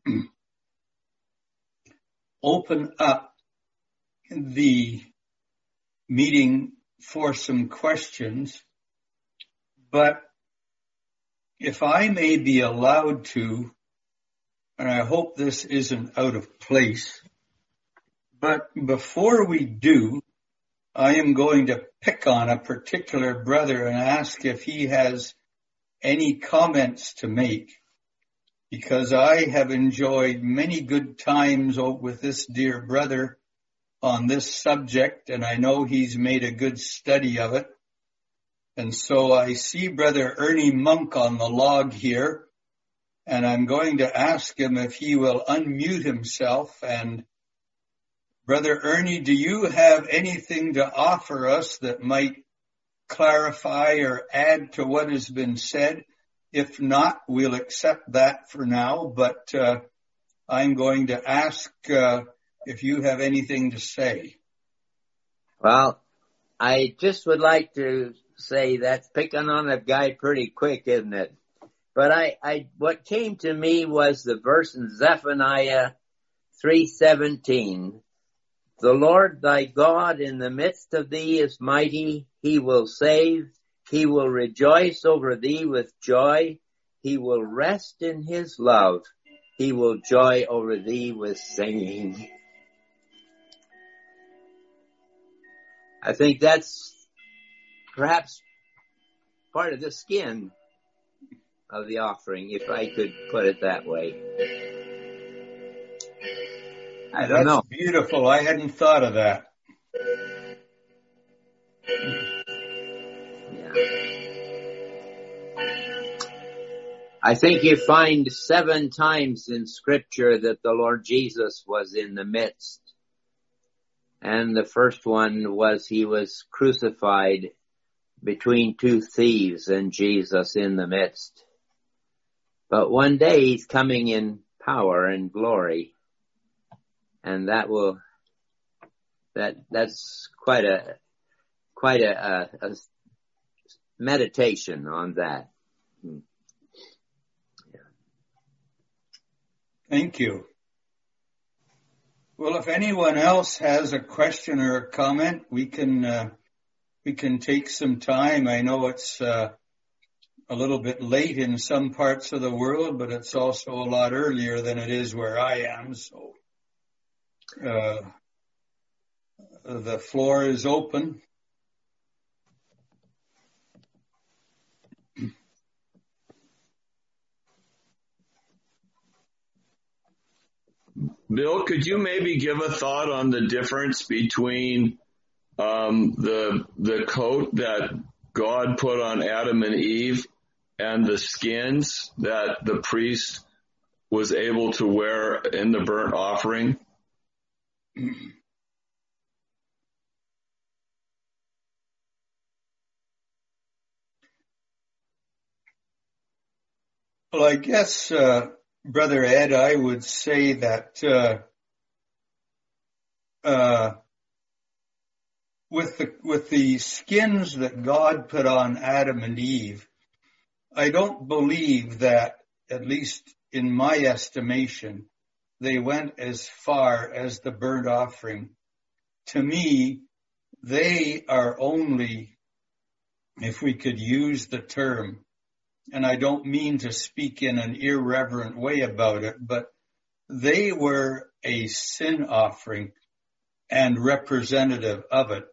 open up the meeting for some questions. But if I may be allowed to, and I hope this isn't out of place, but before we do, I am going to pick on a particular brother and ask if he has any comments to make, because I have enjoyed many good times with this dear brother on this subject, and I know he's made a good study of it. And so I see Brother Ernie Monk on the log here, and I'm going to ask him if he will unmute himself. And Brother Ernie, do you have anything to offer us that might clarify or add to what has been said? If not, we'll accept that for now, but I'm going to ask if you have anything to say. Well, I just would like to say that's picking on a guy pretty quick, isn't it? But what came to me was the verse in Zephaniah 3:17. The Lord thy God in the midst of thee is mighty. He will save. He will rejoice over thee with joy. He will rest in his love. He will joy over thee with singing. I think that's perhaps part of the skin of the offering, if I could put it that way. I don't know. That's beautiful. I hadn't thought of that. Yeah. I think you find 7 times in Scripture that the Lord Jesus was in the midst. And the first one was he was crucified between 2 thieves and Jesus in the midst. But one day he's coming in power and glory. And that's quite a meditation on that. Yeah. Thank you. Well, if anyone else has a question or a comment, we can take some time. I know it's a little bit late in some parts of the world, but it's also a lot earlier than it is where I am. So the floor is open. Bill, could you maybe give a thought on the difference between the coat that God put on Adam and Eve and the skins that the priest was able to wear in the burnt offering? Well, I guess, Brother Ed, I would say that with the skins that God put on Adam and Eve, I don't believe that, at least in my estimation, they went as far as the burnt offering. To me, they are only, if we could use the term, and I don't mean to speak in an irreverent way about it, but they were a sin offering and representative of it.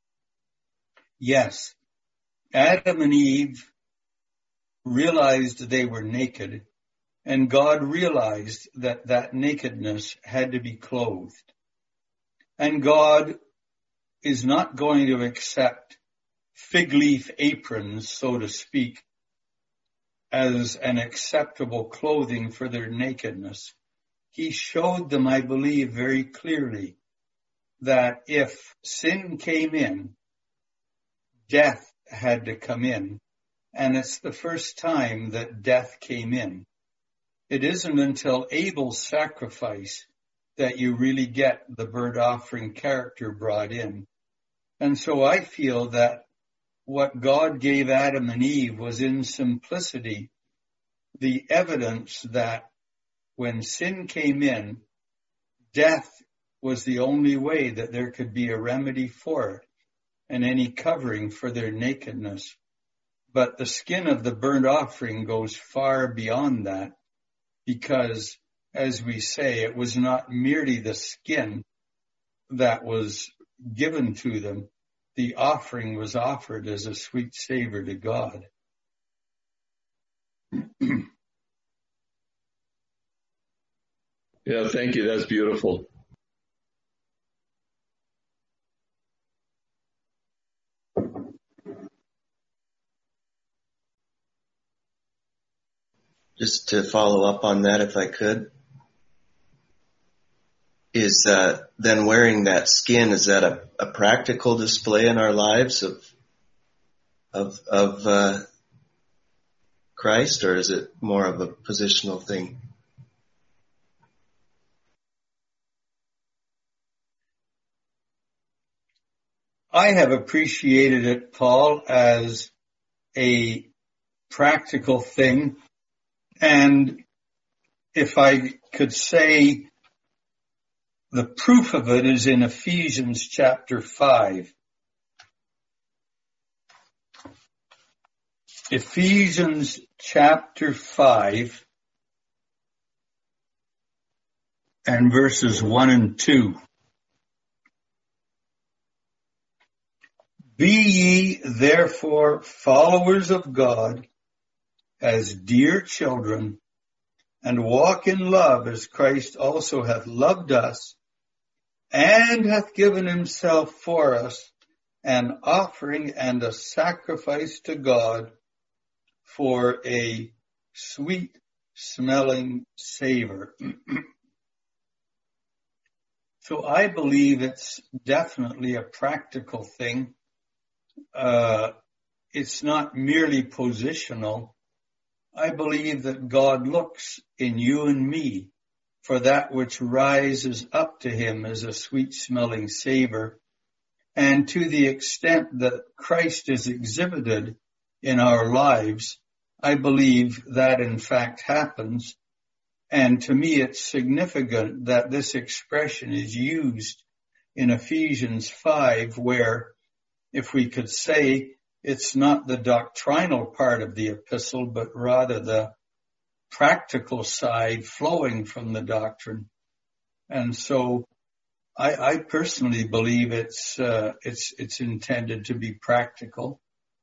Yes, Adam and Eve realized they were naked, and God realized that that nakedness had to be clothed. And God is not going to accept fig leaf aprons, so to speak, as an acceptable clothing for their nakedness. He showed them, I believe, very clearly that if sin came in, death had to come in. And it's the first time that death came in. It isn't until Abel's sacrifice that you really get the burnt offering character brought in. And so I feel that what God gave Adam and Eve was in simplicity the evidence that when sin came in, death was the only way that there could be a remedy for it and any covering for their nakedness. But the skin of the burnt offering goes far beyond that because, as we say, it was not merely the skin that was given to them. The offering was offered as a sweet savor to God. Yeah, thank you. That's beautiful. just to follow up on that, if I could, is then wearing that skin, is that a practical display in our lives of Christ, or is it more of a positional thing? I have appreciated it, Paul, as a practical thing. And if I could say, the proof of it is in Ephesians chapter 5. Ephesians chapter 5 and verses 1 and 2. Be ye therefore followers of God as dear children, and walk in love as Christ also hath loved us, and hath given himself for us, an offering and a sacrifice to God for a sweet smelling savor. So I believe it's definitely a practical thing. It's not merely positional. I believe that God looks in you and me for that which rises up to him as a sweet smelling savor. And to the extent that Christ is exhibited in our lives, I believe that in fact happens. And to me, it's significant that this expression is used in Ephesians 5, where, if we could say, it's not the doctrinal part of the epistle, but rather the practical side flowing from the doctrine. And so I personally believe it's intended to be practical.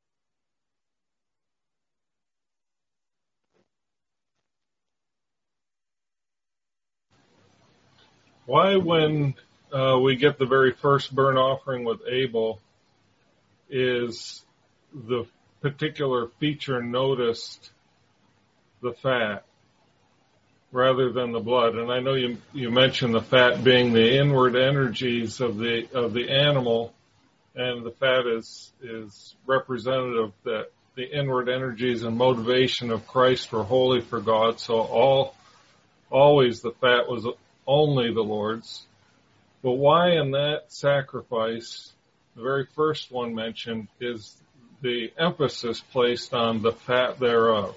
Why, when we get the very first burnt offering with Abel, is the particular feature noticed the fat rather than the blood? And I know you mentioned the fat being the inward energies of the animal, and the fat is representative that the inward energies and motivation of Christ were holy for God. So always the fat was only the Lord's. But why in that sacrifice, the very first one mentioned, is the emphasis placed on the fat thereof?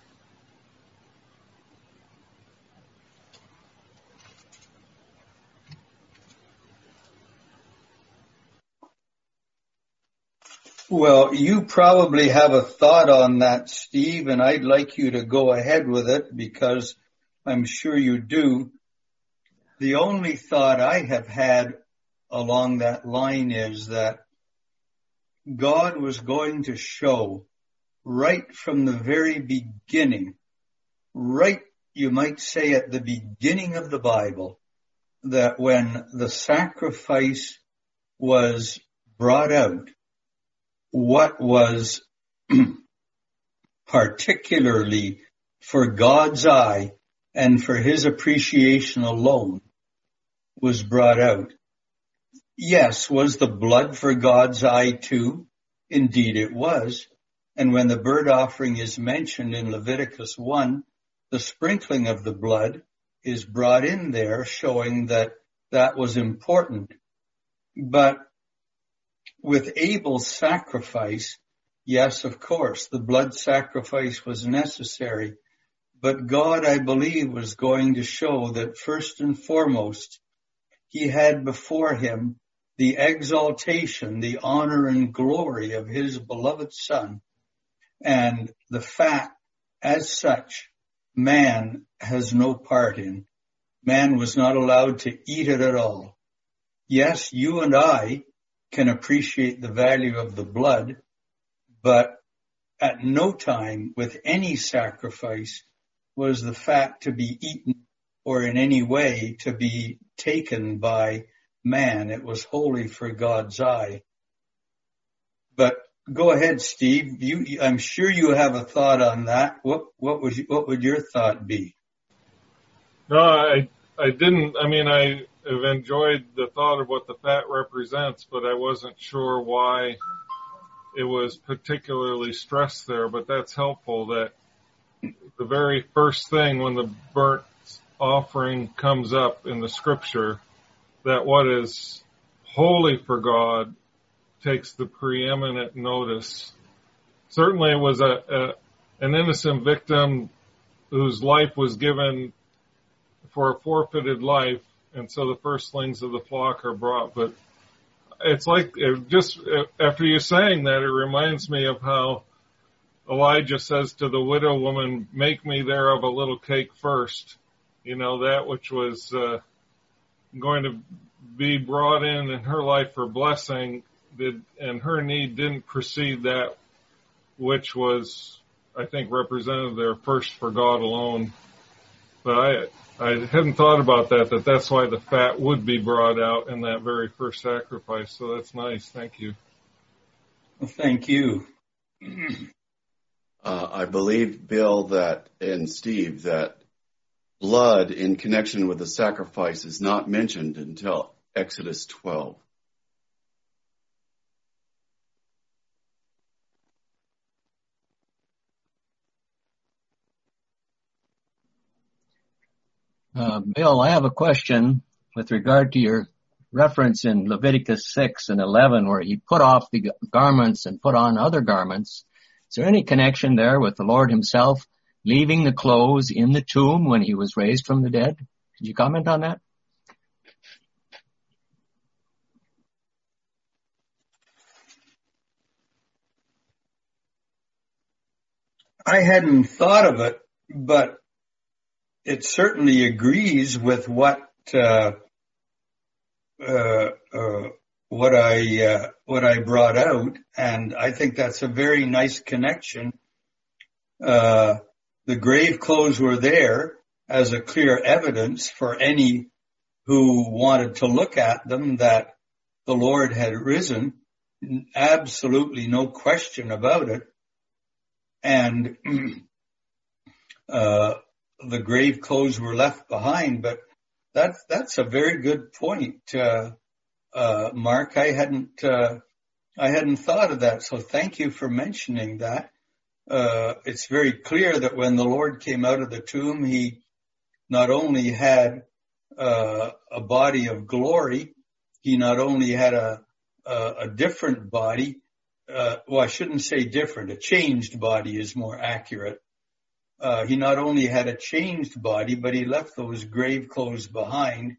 Well, you probably have a thought on that, Steve, and I'd like you to go ahead with it because I'm sure you do. The only thought I have had along that line is that God was going to show right from the very beginning, right, you might say at the beginning of the Bible, that when the sacrifice was brought out, what was particularly for God's eye and for his appreciation alone was brought out. Yes, was the blood for God's eye too? Indeed it was. And when the burnt offering is mentioned in Leviticus 1, the sprinkling of the blood is brought in there, showing that that was important. But with Abel's sacrifice, yes, of course, the blood sacrifice was necessary. But God, I believe, was going to show that first and foremost, he had before him the exaltation, the honor and glory of his beloved Son. And the fat, as such, man has no part in. Man was not allowed to eat it at all. Yes, you and I can appreciate the value of the blood, but at no time with any sacrifice was the fat to be eaten or in any way to be taken by man. It was holy for God's eye. But Go ahead, Steve. I'm sure you have a thought on that. What would your thought be? No, I didn't. I mean, I have enjoyed the thought of what the fat represents, but I wasn't sure why it was particularly stressed there. But that's helpful that the very first thing when the burnt offering comes up in the scripture, that what is holy for God takes the preeminent notice. Certainly it was an innocent victim whose life was given for a forfeited life, and so the firstlings of the flock are brought. But it's like, just after you saying that, it reminds me of how Elijah says to the widow woman, make me thereof a little cake first. You know, that which was going to be brought in her life for blessing, and her need didn't precede that which was, I think, represented there first for God alone. But I hadn't thought about that's why the fat would be brought out in that very first sacrifice. So that's nice. Thank you. Well, thank you. I believe, Bill, and Steve, that blood in connection with the sacrifice is not mentioned until Exodus 12. Bill, I have a question with regard to your reference in Leviticus 6 and 11 where he put off the garments and put on other garments. Is there any connection there with the Lord himself leaving the clothes in the tomb when he was raised from the dead? Could you comment on that? I hadn't thought of it, but it certainly agrees with what I brought out, and I think that's a very nice connection. The grave clothes were there as a clear evidence for any who wanted to look at them that the Lord had risen. Absolutely no question about it. And the grave clothes were left behind, but that's a very good point, Mark. I hadn't thought of that, so thank you for mentioning that. It's very clear that when the Lord came out of the tomb, he not only had a body of glory, he not only had a different body. Well, I shouldn't say different. A changed body is more accurate. He not only had a changed body, but he left those grave clothes behind.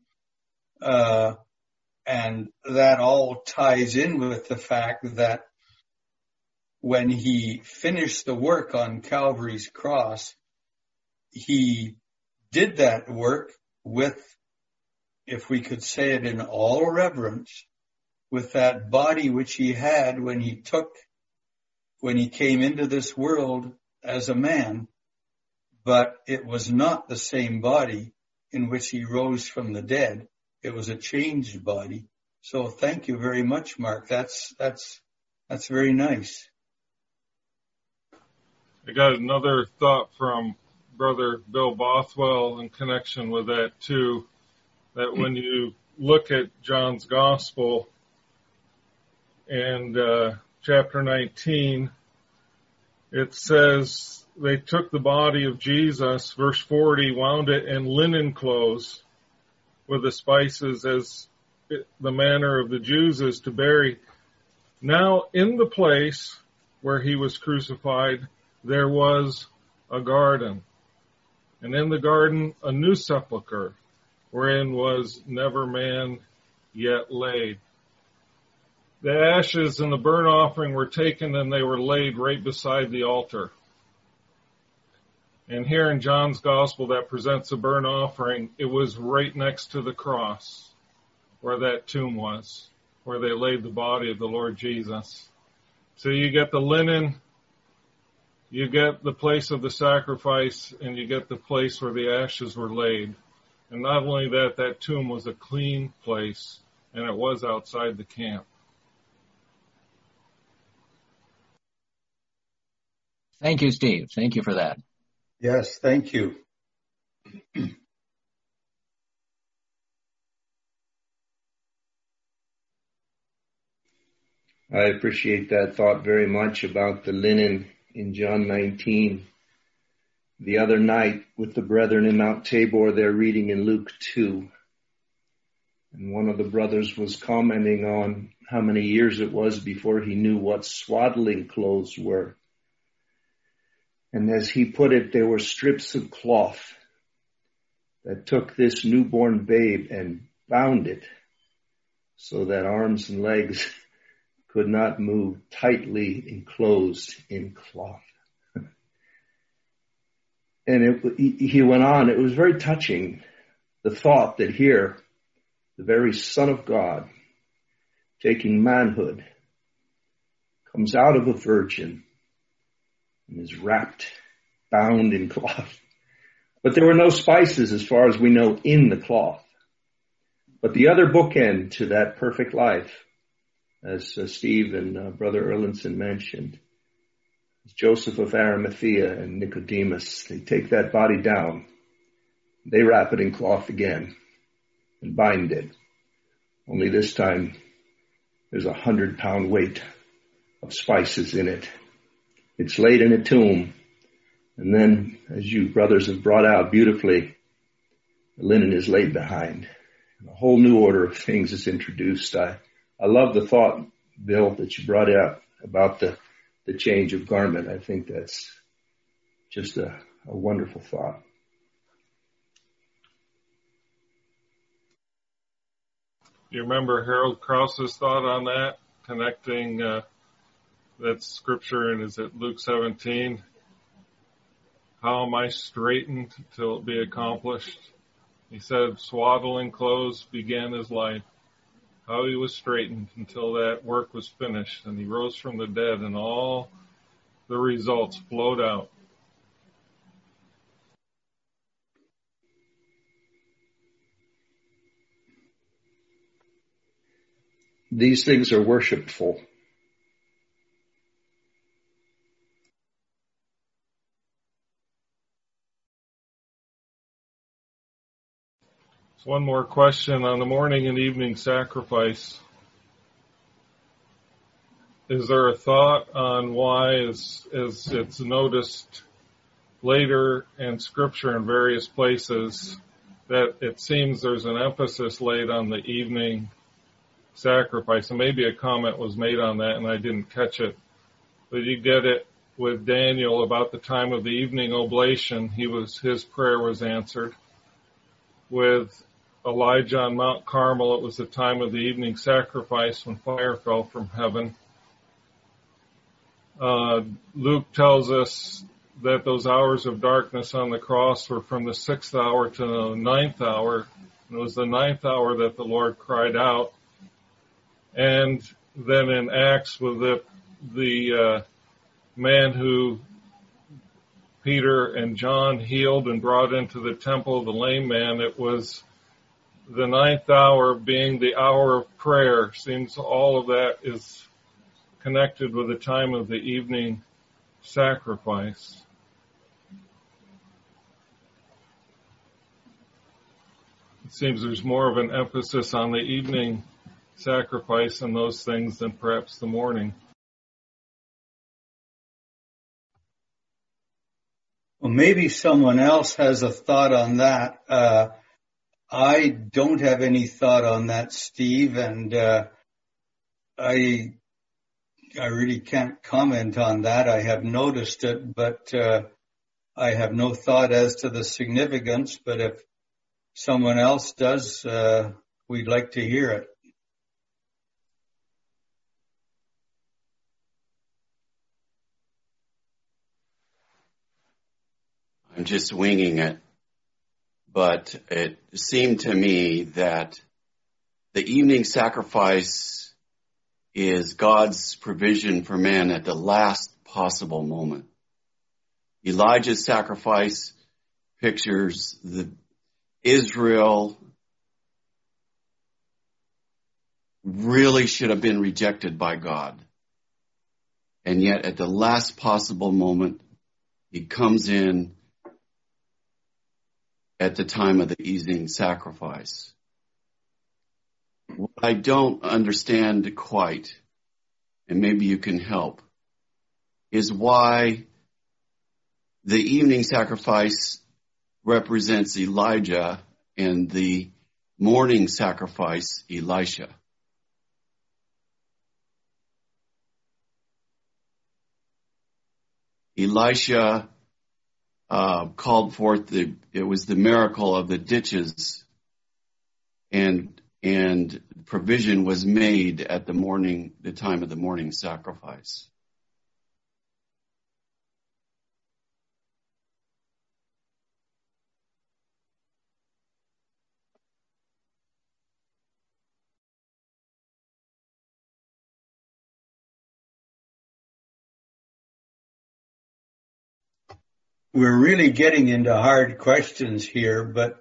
And that all ties in with the fact that when he finished the work on Calvary's cross, he did that work with, if we could say it in all reverence, with that body which he had when he came into this world as a man. But it was not the same body in which he rose from the dead. It was a changed body. So thank you very much, Mark. That's very nice. I got another thought from Brother Bill Bothwell in connection with that too, that when you look at John's Gospel and chapter 19, it says they took the body of Jesus, verse 40, wound it in linen clothes with the spices as the manner of the Jews is to bury. Now in the place where he was crucified, there was a garden, and in the garden a new sepulchre, wherein was never man yet laid. The ashes and the burnt offering were taken and they were laid right beside the altar. And here in John's Gospel that presents a burnt offering, it was right next to the cross where that tomb was, where they laid the body of the Lord Jesus. So you get the linen, you get the place of the sacrifice, and you get the place where the ashes were laid. And not only that, that tomb was a clean place, and it was outside the camp. Thank you, Steve. Thank you for that. Yes, thank you. I appreciate that thought very much about the linen in John 19. The other night with the brethren in Mount Tabor, they're reading in Luke 2. And one of the brothers was commenting on how many years it was before he knew what swaddling clothes were. And as he put it, there were strips of cloth that took this newborn babe and bound it so that arms and legs could not move, tightly enclosed in cloth. And he went on, it was very touching, the thought that here, the very Son of God, taking manhood, comes out of a virgin and is wrapped, bound in cloth. But there were no spices, as far as we know, in the cloth. But the other bookend to that perfect life, as Steve and Brother Erlandson mentioned, is Joseph of Arimathea and Nicodemus. They take that body down. They wrap it in cloth again and bind it. Only this time, there's 100-pound weight of spices in it. It's laid in a tomb. And then, as you brothers have brought out beautifully, the linen is laid behind. A whole new order of things is introduced. I love the thought, Bill, that you brought out about the change of garment. I think that's just a wonderful thought. You remember Harold Krause's thought on that, connecting that scripture, and is it Luke 17? How am I straightened till it be accomplished? He said, swaddling clothes began his life. How he was straightened until that work was finished, and he rose from the dead, and all the results flowed out. These things are worshipful. So one more question on the morning and evening sacrifice. Is there a thought on why, as it's noticed later in Scripture in various places, that it seems there's an emphasis laid on the evening sacrifice? And maybe a comment was made on that and I didn't catch it. But you get it with Daniel about the time of the evening oblation. His prayer was answered. With Elijah on Mount Carmel, it was the time of the evening sacrifice when fire fell from heaven. Luke tells us that those hours of darkness on the cross were from the 6th hour to the 9th hour. And it was the 9th hour that the Lord cried out. And then in Acts, with the man who Peter and John healed and brought into the temple, the lame man, it was the 9th hour being the hour of prayer. Seems all of that is connected with the time of the evening sacrifice. It seems there's more of an emphasis on the evening sacrifice and those things than perhaps the morning. Well, maybe someone else has a thought on that. I don't have any thought on that, Steve, and I really can't comment on that. I have noticed it, but I have no thought as to the significance. But if someone else does, we'd like to hear it. I'm just winging it, but it seemed to me that the evening sacrifice is God's provision for man at the last possible moment. Elijah's sacrifice pictures Israel really should have been rejected by God. And yet at the last possible moment, He comes in at the time of the evening sacrifice. What I don't understand quite, and maybe you can help, is why the evening sacrifice represents Elijah and the morning sacrifice Elisha. Elisha called forth it was the miracle of the ditches, and provision was made at the time of the morning sacrifice. We're really getting into hard questions here, but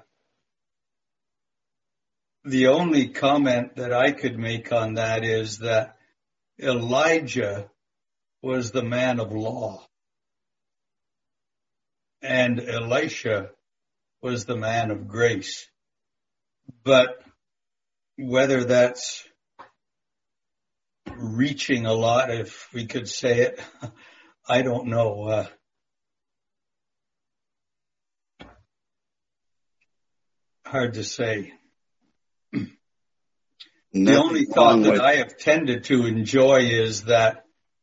the only comment that I could make on that is that Elijah was the man of law, and Elisha was the man of grace. But whether that's reaching a lot, if we could say it, I don't know. Hard to say. The only thought that I have tended to enjoy is that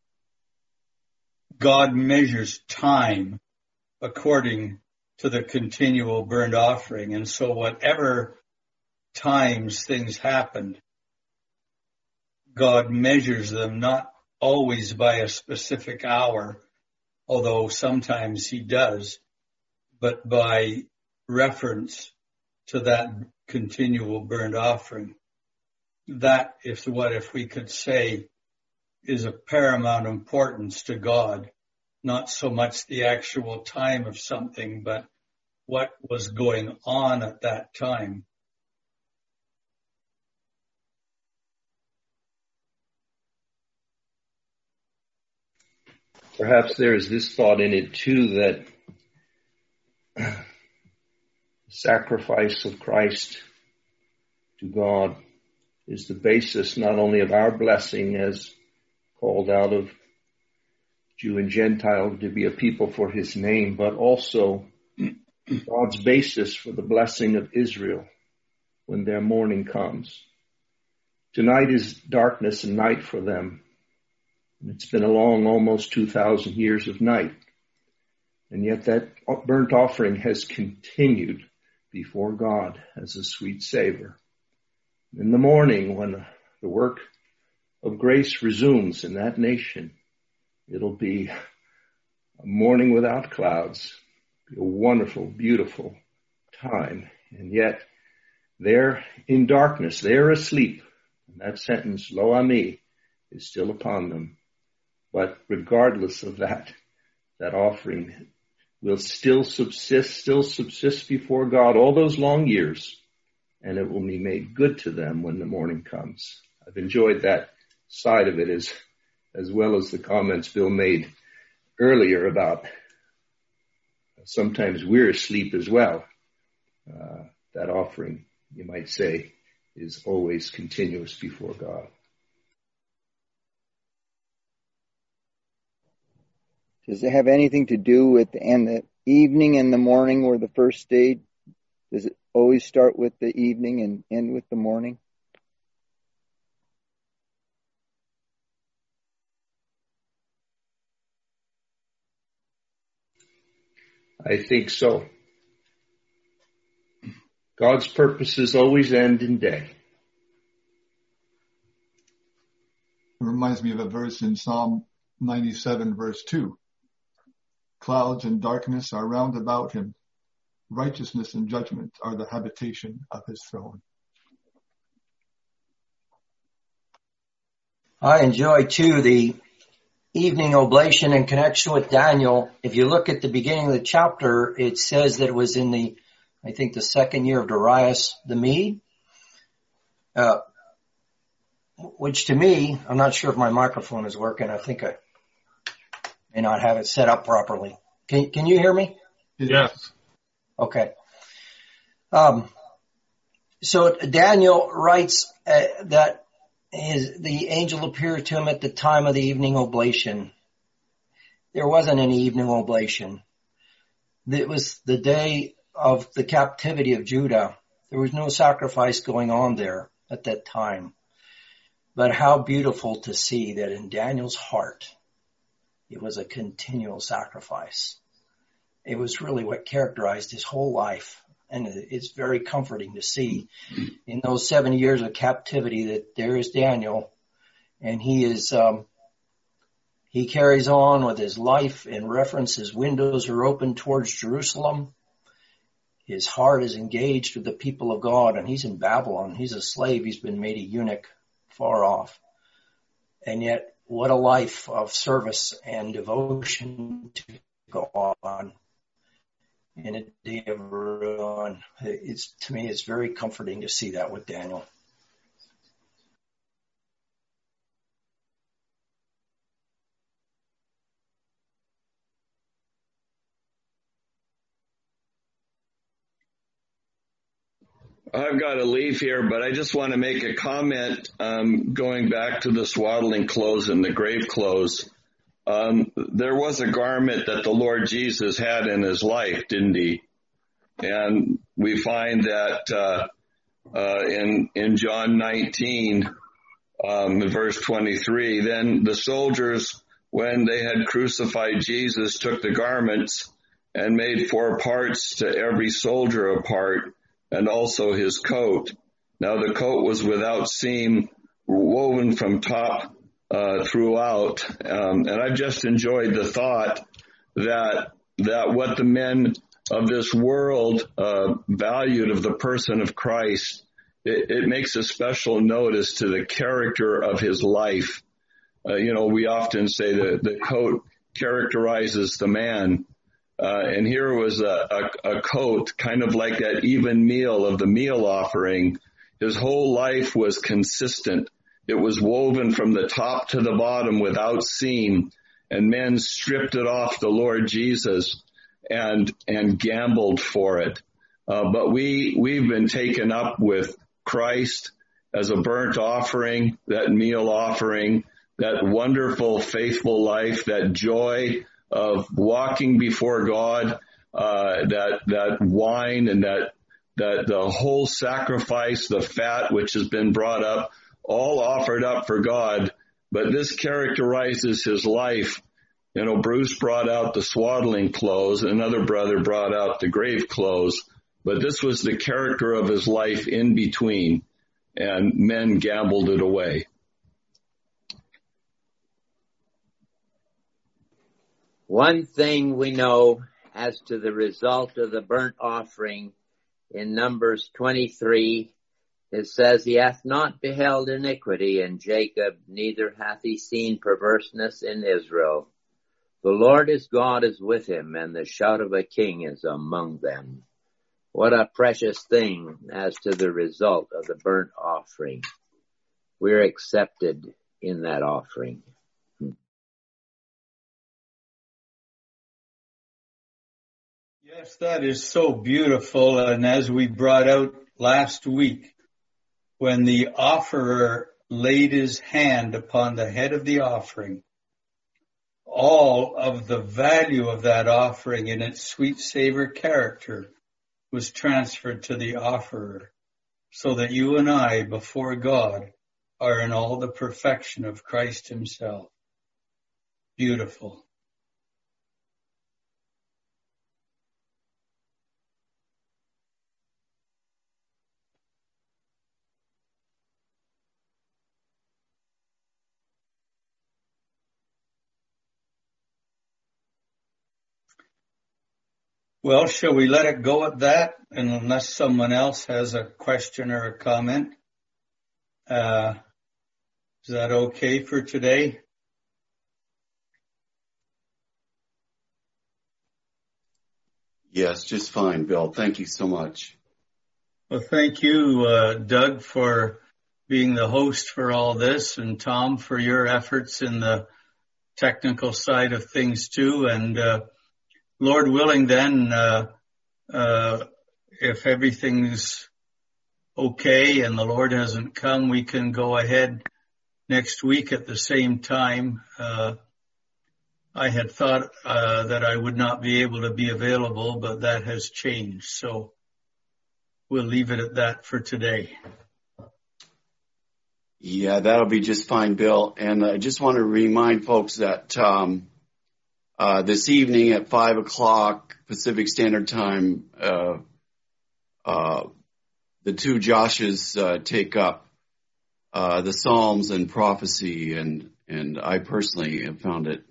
God measures time according to the continual burnt offering. And so whatever times things happened, God measures them not always by a specific hour, although sometimes he does, but by reference to that continual burnt offering. That is what, if we could say, is of paramount importance to God, not so much the actual time of something, but what was going on at that time. Perhaps there is this thought in it too, that the sacrifice of Christ to God is the basis not only of our blessing as called out of Jew and Gentile to be a people for his name, but also God's basis for the blessing of Israel when their morning comes. Tonight is darkness and night for them. It's been a long, almost 2,000 years of night. And yet that burnt offering has continued before God as a sweet savor. In the morning, when the work of grace resumes in that nation, it'll be a morning without clouds, a wonderful, beautiful time. And yet they're in darkness, they're asleep. And that sentence, Lo Ami, is still upon them. But regardless of that offering will still subsist before God all those long years, and it will be made good to them when the morning comes. I've enjoyed that side of it as well as the comments Bill made earlier about sometimes we're asleep as well. That offering, you might say, is always continuous before God. Does it have anything to do with the evening and the morning were the first stage? Does it always start with the evening and end with the morning? I think so. God's purposes always end in day. It reminds me of a verse in Psalm 97, verse 2. Clouds and darkness are round about him. Righteousness and judgment are the habitation of his throne. I enjoy, too, the evening oblation in connection with Daniel. If you look at the beginning of the chapter, it says that it was in the second year of Darius the Mede, which to me, I'm not sure if my microphone is working. I think I may not have it set up properly. Can you hear me? Yes. Okay. So Daniel writes that the angel appeared to him at the time of the evening oblation. There wasn't any evening oblation. It was the day of the captivity of Judah. There was no sacrifice going on there at that time. But how beautiful to see that in Daniel's heart, it was a continual sacrifice. It was really what characterized his whole life. And it's very comforting to see in those 70 years of captivity that there is Daniel, and he carries on with his life in reference. His windows are open towards Jerusalem. His heart is engaged with the people of God, and he's in Babylon. He's a slave. He's been made a eunuch far off. And yet, what a life of service and devotion to God in a day of ruin. To me, it's very comforting to see that with Daniel. I've got to leave here, but I just want to make a comment going back to the swaddling clothes and the grave clothes. There was a garment that the Lord Jesus had in his life, didn't he? And we find that in John 19, verse 23, then the soldiers, when they had crucified Jesus, took the garments and made 4 parts, to every soldier a part, and also his coat. Now the coat was without seam, woven from top throughout. And I've just enjoyed the thought that what the men of this world valued of the person of Christ, it makes a special notice to the character of his life. We often say that the coat characterizes the man. And here was a coat, kind of like that even meal of the meal offering. His whole life was consistent. It was woven from the top to the bottom without seam, and men stripped it off the Lord Jesus and gambled for it. But we've been taken up with Christ as a burnt offering, that meal offering, that wonderful, faithful life, that joy of walking before God, that wine and that the whole sacrifice, the fat which has been brought up, all offered up for God. But this characterizes his life. Bruce brought out the swaddling clothes, another brother brought out the grave clothes, but this was the character of his life in between, and men gambled it away. One thing we know as to the result of the burnt offering in Numbers 23, it says, he hath not beheld iniquity in Jacob, neither hath he seen perverseness in Israel. The Lord his God is with him, and the shout of a king is among them. What a precious thing as to the result of the burnt offering. We're accepted in that offering. Yes, that is so beautiful. And as we brought out last week, when the offerer laid his hand upon the head of the offering, all of the value of that offering and its sweet savor character was transferred to the offerer, so that you and I before God are in all the perfection of Christ himself. Beautiful. Well, shall we let it go at that? And unless someone else has a question or a comment, is that okay for today? Yes, just fine, Bill. Thank you so much. Well, thank you, Doug, for being the host for all this, and Tom for your efforts in the technical side of things too. And Lord willing, then, if everything's okay and the Lord hasn't come, we can go ahead next week at the same time. I had thought that I would not be able to be available, but that has changed. So we'll leave it at that for today. Yeah, that'll be just fine, Bill. And I just want to remind folks that this evening at 5 o'clock Pacific Standard Time, the two Joshes take up the Psalms and prophecy, and I personally have found it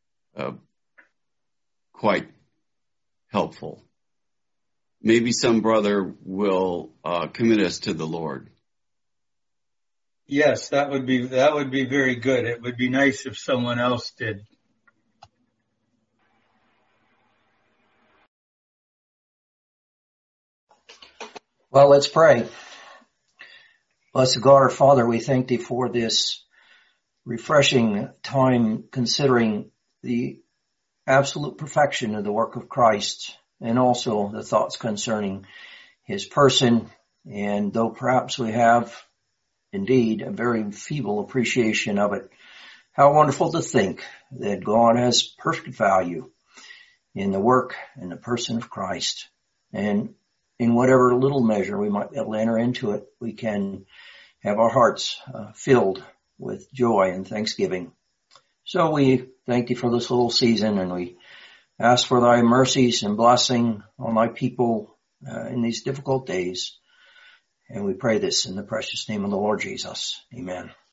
quite helpful. Maybe some brother will commit us to the Lord. Yes, that would be very good. It would be nice if someone else did. Well, let's pray. Blessed God, our Father, we thank Thee for this refreshing time considering the absolute perfection of the work of Christ and also the thoughts concerning His person. And though perhaps we have indeed a very feeble appreciation of it, how wonderful to think that God has perfect value in the work and the person of Christ. And in whatever little measure we might be able to enter into it, we can have our hearts filled with joy and thanksgiving. So we thank Thee for this little season, and we ask for Thy mercies and blessing on Thy people in these difficult days. And we pray this in the precious name of the Lord Jesus. Amen.